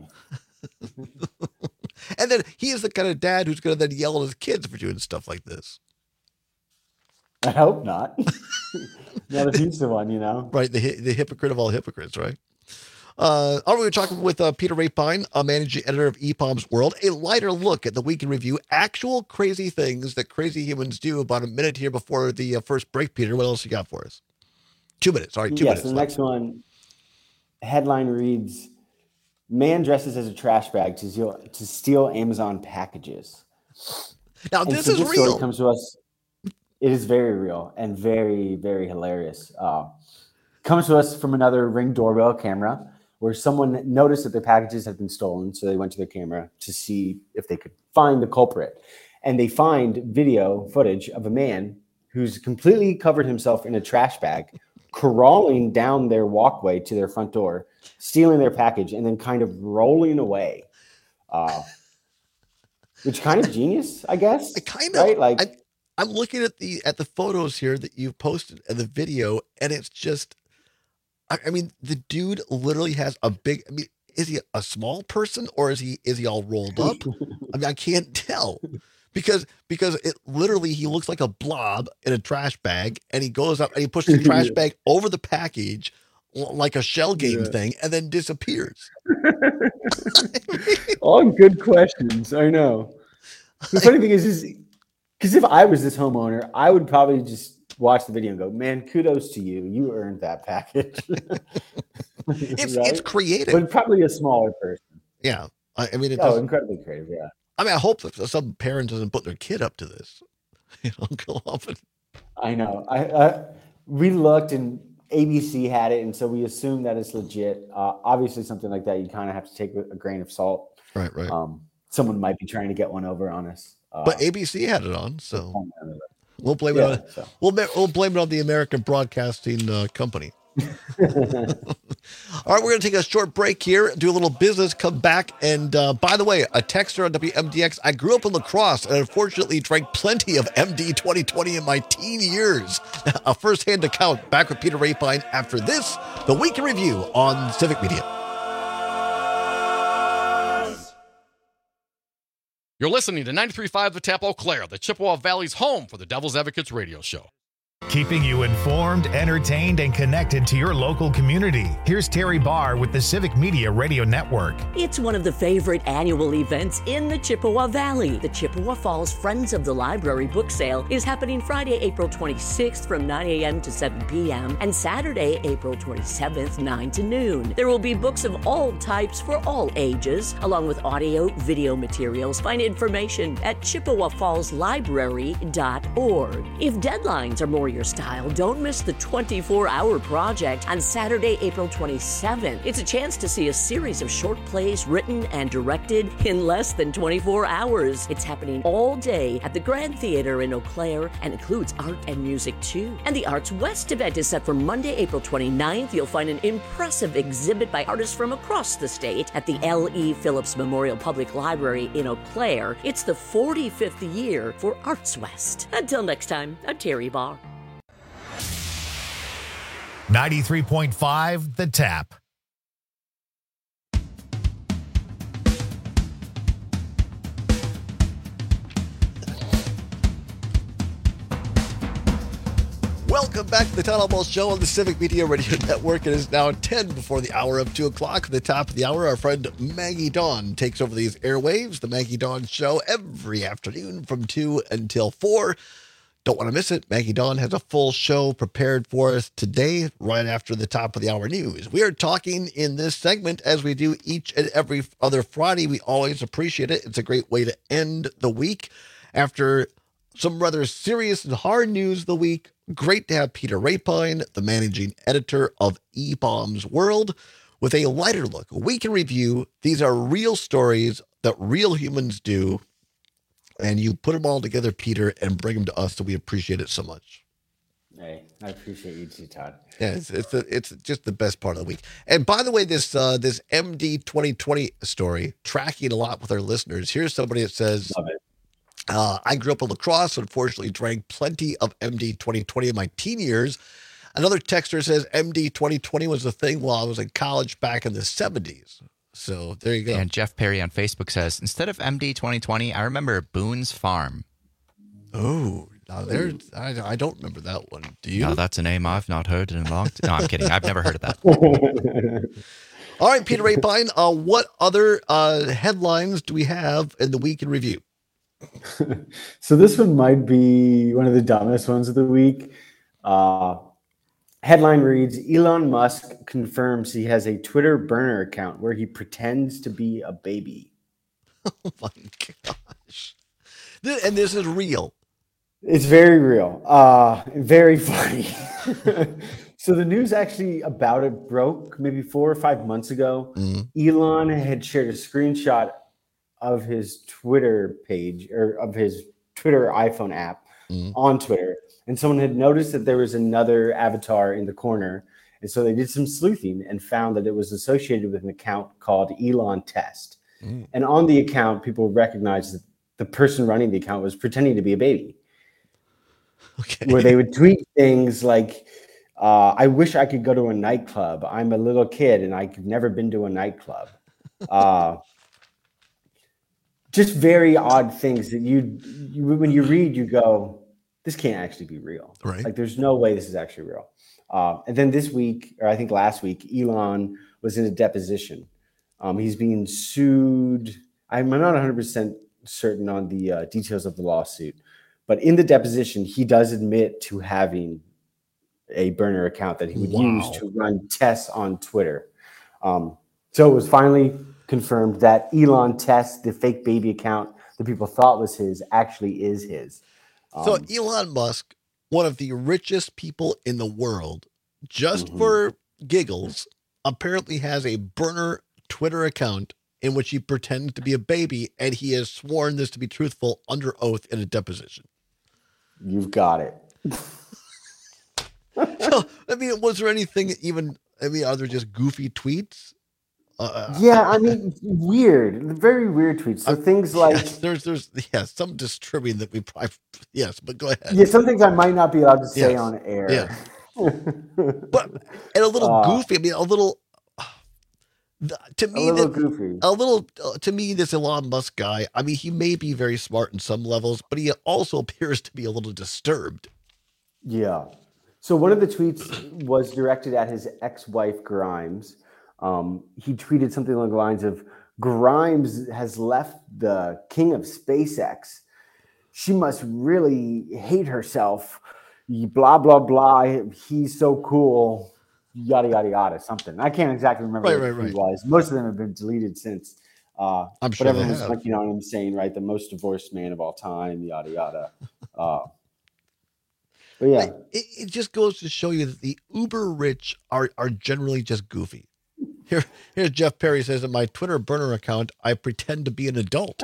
and then he is the kind of dad who's going to then yell at his kids for doing stuff like this. I hope not. Not if he's the one, you know. Right, the hi- the hypocrite of all hypocrites, right? Uh, all right, we're talking with uh, Peter Rapine, a managing editor of E P O M's World. A lighter look at the week in review, actual crazy things that crazy humans do. About a minute here before the uh, first break, Peter. What else you got for us? Two minutes. All right, two yes, minutes. the next one, headline reads, "Man dresses as a trash bag to steal, to steal Amazon packages." Now, And this so is this real. story comes to us. It is very real and very, very hilarious. Uh, comes to us from another Ring doorbell camera where someone noticed that their packages had been stolen. So they went to their camera to see if they could find the culprit. And they find video footage of a man who's completely covered himself in a trash bag, crawling down their walkway to their front door, stealing their package, and then kind of rolling away. Uh, which kind of genius, I guess. Kind of. Right? Like, I, I'm looking at the at the photos here that you've posted and the video, and it's just, I, I mean, the dude literally has a big. I mean, is he a small person or is he is he all rolled up? I mean, I can't tell because because it literally he looks like a blob in a trash bag, and he goes up and he pushes the trash bag over the package l- like a shell game Yeah. thing, and then disappears. all good questions. I know. The funny thing is, is because if I was this homeowner, I would probably just watch the video and go, "Man, kudos to you. You earned that package." It's it's creative, but probably a smaller person. Yeah, I, I mean, it Oh, doesn't. incredibly creative. Yeah. I mean, I hope that some parent doesn't put their kid up to this. You know, go off and I know. I, I we looked and A B C had it, and so we assume that it's legit. Uh, obviously, something like that you kind of have to take with a grain of salt. Right, right. Um, someone might be trying to get one over on us. Uh, But A B C had it on, so we'll blame Yeah, it on so. we'll ma- we'll blame it on the American Broadcasting uh, Company. All right, we're going to take a short break here, do a little business, come back, and uh, by the way, a texter on W M D X. I grew up in La Crosse and unfortunately drank plenty of M D twenty twenty in my teen years. A first-hand account. Back with Peter Rapine after this, the Week in Review on Civic Media. You're listening to ninety-three point five The Tap Eau Claire, the Chippewa Valley's home for the Devil's Advocates radio show. keeping you informed, entertained, and connected to your local community. Here's Terry Barr with the Civic Media Radio Network. It's one of the favorite annual events in the Chippewa Valley. The Chippewa Falls Friends of the Library book sale is happening Friday, April twenty-sixth from nine a.m. to seven p.m. and Saturday, April twenty-seventh, nine to noon. There will be books of all types for all ages, along with audio, video materials. Find information at chippewa falls library dot org. If deadlines are more your style, don't miss the twenty-four hour project on Saturday, April twenty-seventh. It's a chance to see a series of short plays written and directed in less than twenty-four hours. It's happening all day at the Grand Theater in Eau Claire and includes art and music too. And the Arts West event is set for Monday, April twenty-ninth. You'll find an impressive exhibit by artists from across the state at the L E. Phillips Memorial Public Library in Eau Claire. It's the forty-fifth year for Arts West. Until next time, I'm Terry Barr. ninety-three point five The Tap. Welcome back to the Town Hall Ball Show on the Civic Media Radio Network. It is now ten before the hour of two o'clock. At the top of the hour, our friend Maggie Dawn takes over these airwaves. The Maggie Dawn Show every afternoon from two until four. Don't want to miss it. Maggie Dawn has a full show prepared for us today, right after the top of the hour news. We are talking in this segment, as we do each and every other Friday. We always appreciate it. It's a great way to end the week after some rather serious and hard news of the week. Great to have Peter Rapine, the managing editor of E-Bombs World, with a lighter look. We can review. These are real stories that real humans do. And you put them all together, Peter, and bring them to us, so we appreciate it so much. Hey, I appreciate you too, Todd. Yeah, it's it's, a, it's just the best part of the week. And by the way, this uh, this M D twenty twenty story, tracking a lot with our listeners. Here's somebody that says, Love it. Uh, I grew up in La Crosse, unfortunately drank plenty of M D twenty twenty in my teen years. Another texter says M D twenty twenty was a thing while I was in college back in the seventies. So there you go. And Jeff Perry on Facebook says, instead of M D twenty twenty, I remember Boone's Farm. Oh, now there, I, I don't remember that one. Do you? No, that's a name I've not heard in a long time. No, I'm kidding. I've never heard of that. All right, Peter Rapine, uh, what other uh, headlines do we have in the week in review? So this one might be one of the dumbest ones of the week. Uh, headline reads, Elon Musk confirms he has a Twitter burner account where he pretends to be a baby. Oh my gosh. And this is real. It's very real. Uh, very funny. So the news actually about it broke maybe four or five months ago. Mm-hmm. Elon had shared a screenshot of his Twitter page or of his Twitter iPhone app mm-hmm. on Twitter. And someone had noticed that there was another avatar in the corner. And so they did some sleuthing and found that it was associated with an account called Elon Test. Mm. And on the account, people recognized that the person running the account was pretending to be a baby. Okay. Where they would tweet things like, uh, I wish I could go to a nightclub. I'm a little kid and I've never been to a nightclub. Uh, just very odd things that you, you, when you read, you go, this can't actually be real. Right. Like there's no way this is actually real. Uh, and then this week, or I think last week, Elon was in a deposition. Um, he's being sued. I'm not one hundred percent certain on the uh, details of the lawsuit, but in the deposition, he does admit to having a burner account that he would wow. use to run tests on Twitter. Um, so it was finally confirmed that Elon Test, the fake baby account that people thought was his, actually is his. Um, so Elon Musk, one of the richest people in the world, just mm-hmm. for giggles, apparently has a burner Twitter account in which he pretends to be a baby, and he has sworn this to be truthful under oath in a deposition. You've got it. So, I mean, was there anything even, I mean, are there just goofy tweets? Uh, yeah, I mean, weird, very weird tweets. So uh, things like yes, there's, there's, yeah, some disturbing that we probably, yes, but go ahead. Yeah, some things I might not be allowed to say yes. on air. Yeah, but and a little uh, goofy. I mean, a little. To me, a little that, goofy. A little uh, to me, this Elon Musk guy. I mean, he may be very smart in some levels, but he also appears to be a little disturbed. Yeah. So one of the tweets was directed at his ex-wife, Grimes. Um, he tweeted something along the lines of, Grimes has left the king of SpaceX. She must really hate herself. Blah, blah, blah. He's so cool. Yada, yada, yada, something. I can't exactly remember Right, what right, he right. was. Most of them have been deleted since. Uh, I'm but sure they everyone was have. like, you know what I'm saying, right? The most divorced man of all time, yada, yada. Uh, but yeah. It, it just goes to show you that the uber rich are, are generally just goofy. Here, here's Jeff Perry says, in my Twitter burner account, I pretend to be an adult.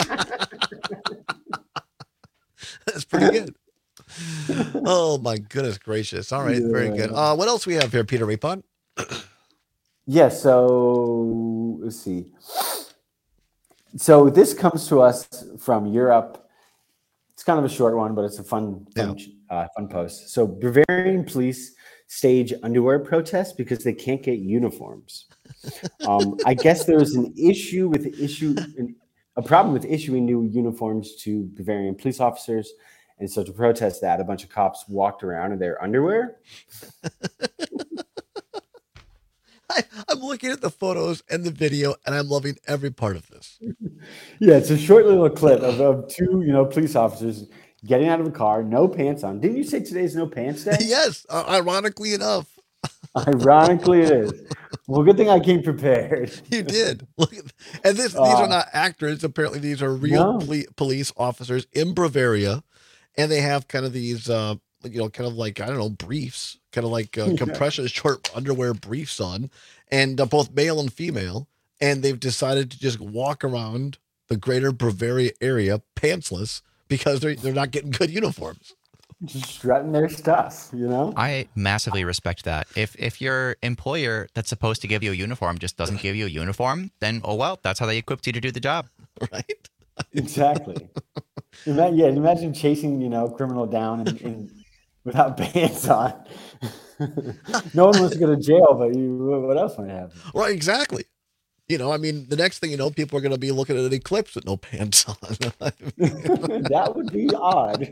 That's pretty good. Oh, my goodness gracious. All right, very good. Uh, what else we have here, Peter Rapon? Yeah, so let's see. So this comes to us from Europe. It's kind of a short one, but it's a fun, fun, uh, fun post. So Bavarian police stage underwear protests because they can't get uniforms. Um, I guess there was an issue with issue a problem with issuing new uniforms to Bavarian police officers, and so to protest that, a bunch of cops walked around in their underwear. I, I'm looking at the photos and the video, and I'm loving every part of this. Yeah, it's a short little clip of, of two, you know, police officers getting out of a car, no pants on. Didn't you say today's no pants day? Yes, uh, ironically enough. Ironically, it is. Well, good thing I came prepared. You did. Look at, and this these Uh, are not actors. Apparently, these are real No. poli- police officers in Bavaria, and they have kind of these, uh, you know, kind of like I don't know, briefs, kind of like uh, Yeah. compression short underwear briefs on, and uh, both male and female, and they've decided to just walk around the greater Bavaria area pantsless because they're they're not getting good uniforms. Just strutting their stuff, you know? I massively respect that. If if your employer that's supposed to give you a uniform just doesn't give you a uniform, then oh well, that's how they equipped you to do the job. Right? Exactly. Ima- yeah, imagine chasing, you know, a criminal down in, in, without pants on. No one wants to go to jail, but you, what else might happen? Right, exactly. You know, I mean, the next thing you know, people are going to be looking at an eclipse with no pants on. That would be odd.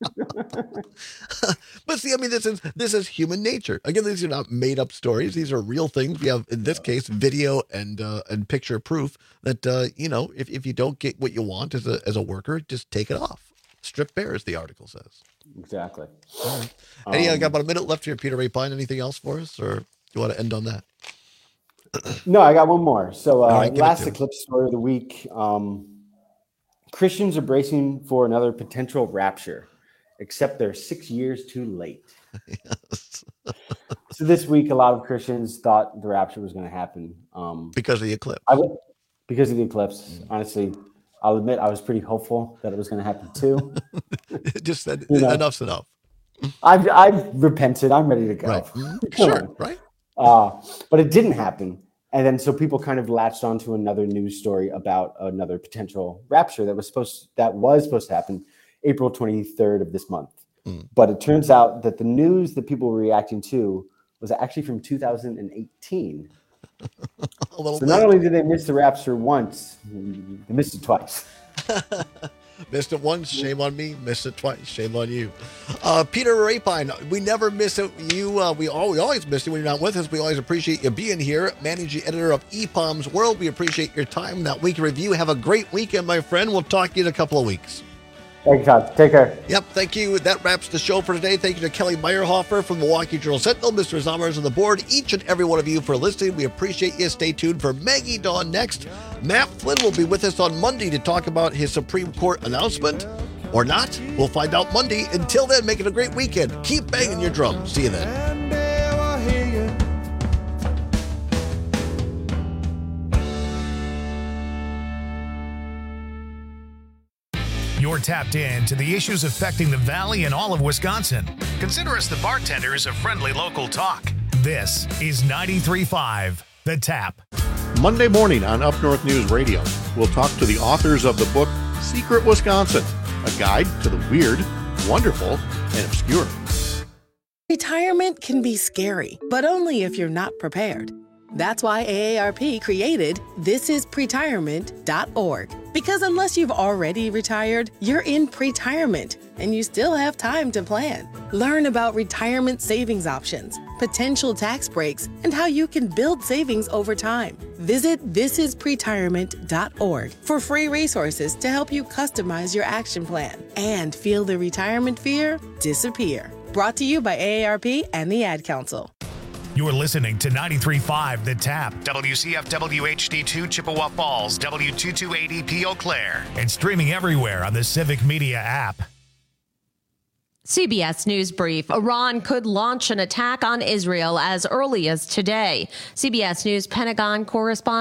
But see, I mean, this is this is human nature. Again, these are not made up stories. These are real things. We have, in this case, video and uh, and picture proof that uh, you know, if, if you don't get what you want as a as a worker, just take it off. Strip bare, as the article says. Exactly. All right. Any, I Um, got about a minute left here, Peter Rapine. Anything else for us, or you want to end on that? No, I got one more. So, uh, All right, give it last to me. Eclipse story of the week. Um, Christians are bracing for another potential rapture, except they're six years too late. Yes. So this week, a lot of Christians thought the rapture was going to happen. Um, Because of the eclipse. I w- because of the eclipse. Honestly, I'll admit I was pretty hopeful that it was going to happen too. Just said You know. enough's enough. I've I've repented. I'm ready to go. Right. Come Sure. on. Right. Uh, but it didn't happen. And then so people kind of latched onto another news story about another potential rapture that was supposed that was supposed to happen April twenty-third of this month. Mm. But it turns out that the news that people were reacting to was actually from two thousand eighteen. A little So bit. not only did they miss the rapture once, they missed it twice. Missed it once, shame on me. Missed it twice, shame on you. Uh, Peter Rapine, we never miss it. You, uh, we, all, we always miss you when you're not with us. We always appreciate you being here. Managing editor of E P O M's World. We appreciate your time. That week in review. Have a great weekend, my friend. We'll talk to you in a couple of weeks. Thanks, Todd. Take care. Yep, thank you. That wraps the show for today. Thank you to Kelly Meyerhofer from Milwaukee Journal Sentinel, Mister Zommers on the board, each and every one of you for listening. We appreciate you. Stay tuned for Maggie Dawn next. Matt Flynn will be with us on Monday to talk about his Supreme Court announcement. Or not. We'll find out Monday. Until then, make it a great weekend. Keep banging your drum. See you then. You're tapped in to the issues affecting the Valley and all of Wisconsin. Consider us the bartenders of friendly local talk. This is ninety-three point five The Tap. Monday morning on Up North News Radio, we'll talk to the authors of the book Secret Wisconsin, a guide to the weird, wonderful, and obscure. Retirement can be scary, but only if you're not prepared. That's why A A R P created this is pretirement dot org. Because unless you've already retired, you're in pretirement. and you still have time to plan. Learn about retirement savings options, potential tax breaks, and how you can build savings over time. Visit this is pretirement dot org for free resources to help you customize your action plan and feel the retirement fear disappear. Brought to you by A A R P and the Ad Council. You're listening to ninety-three point five The Tap, W C F W H D two Chippewa Falls, W two two eight E P Eau Claire, and streaming everywhere on the Civic Media app. C B S News Brief. Iran could launch an attack on Israel as early as today. C B S News Pentagon correspondent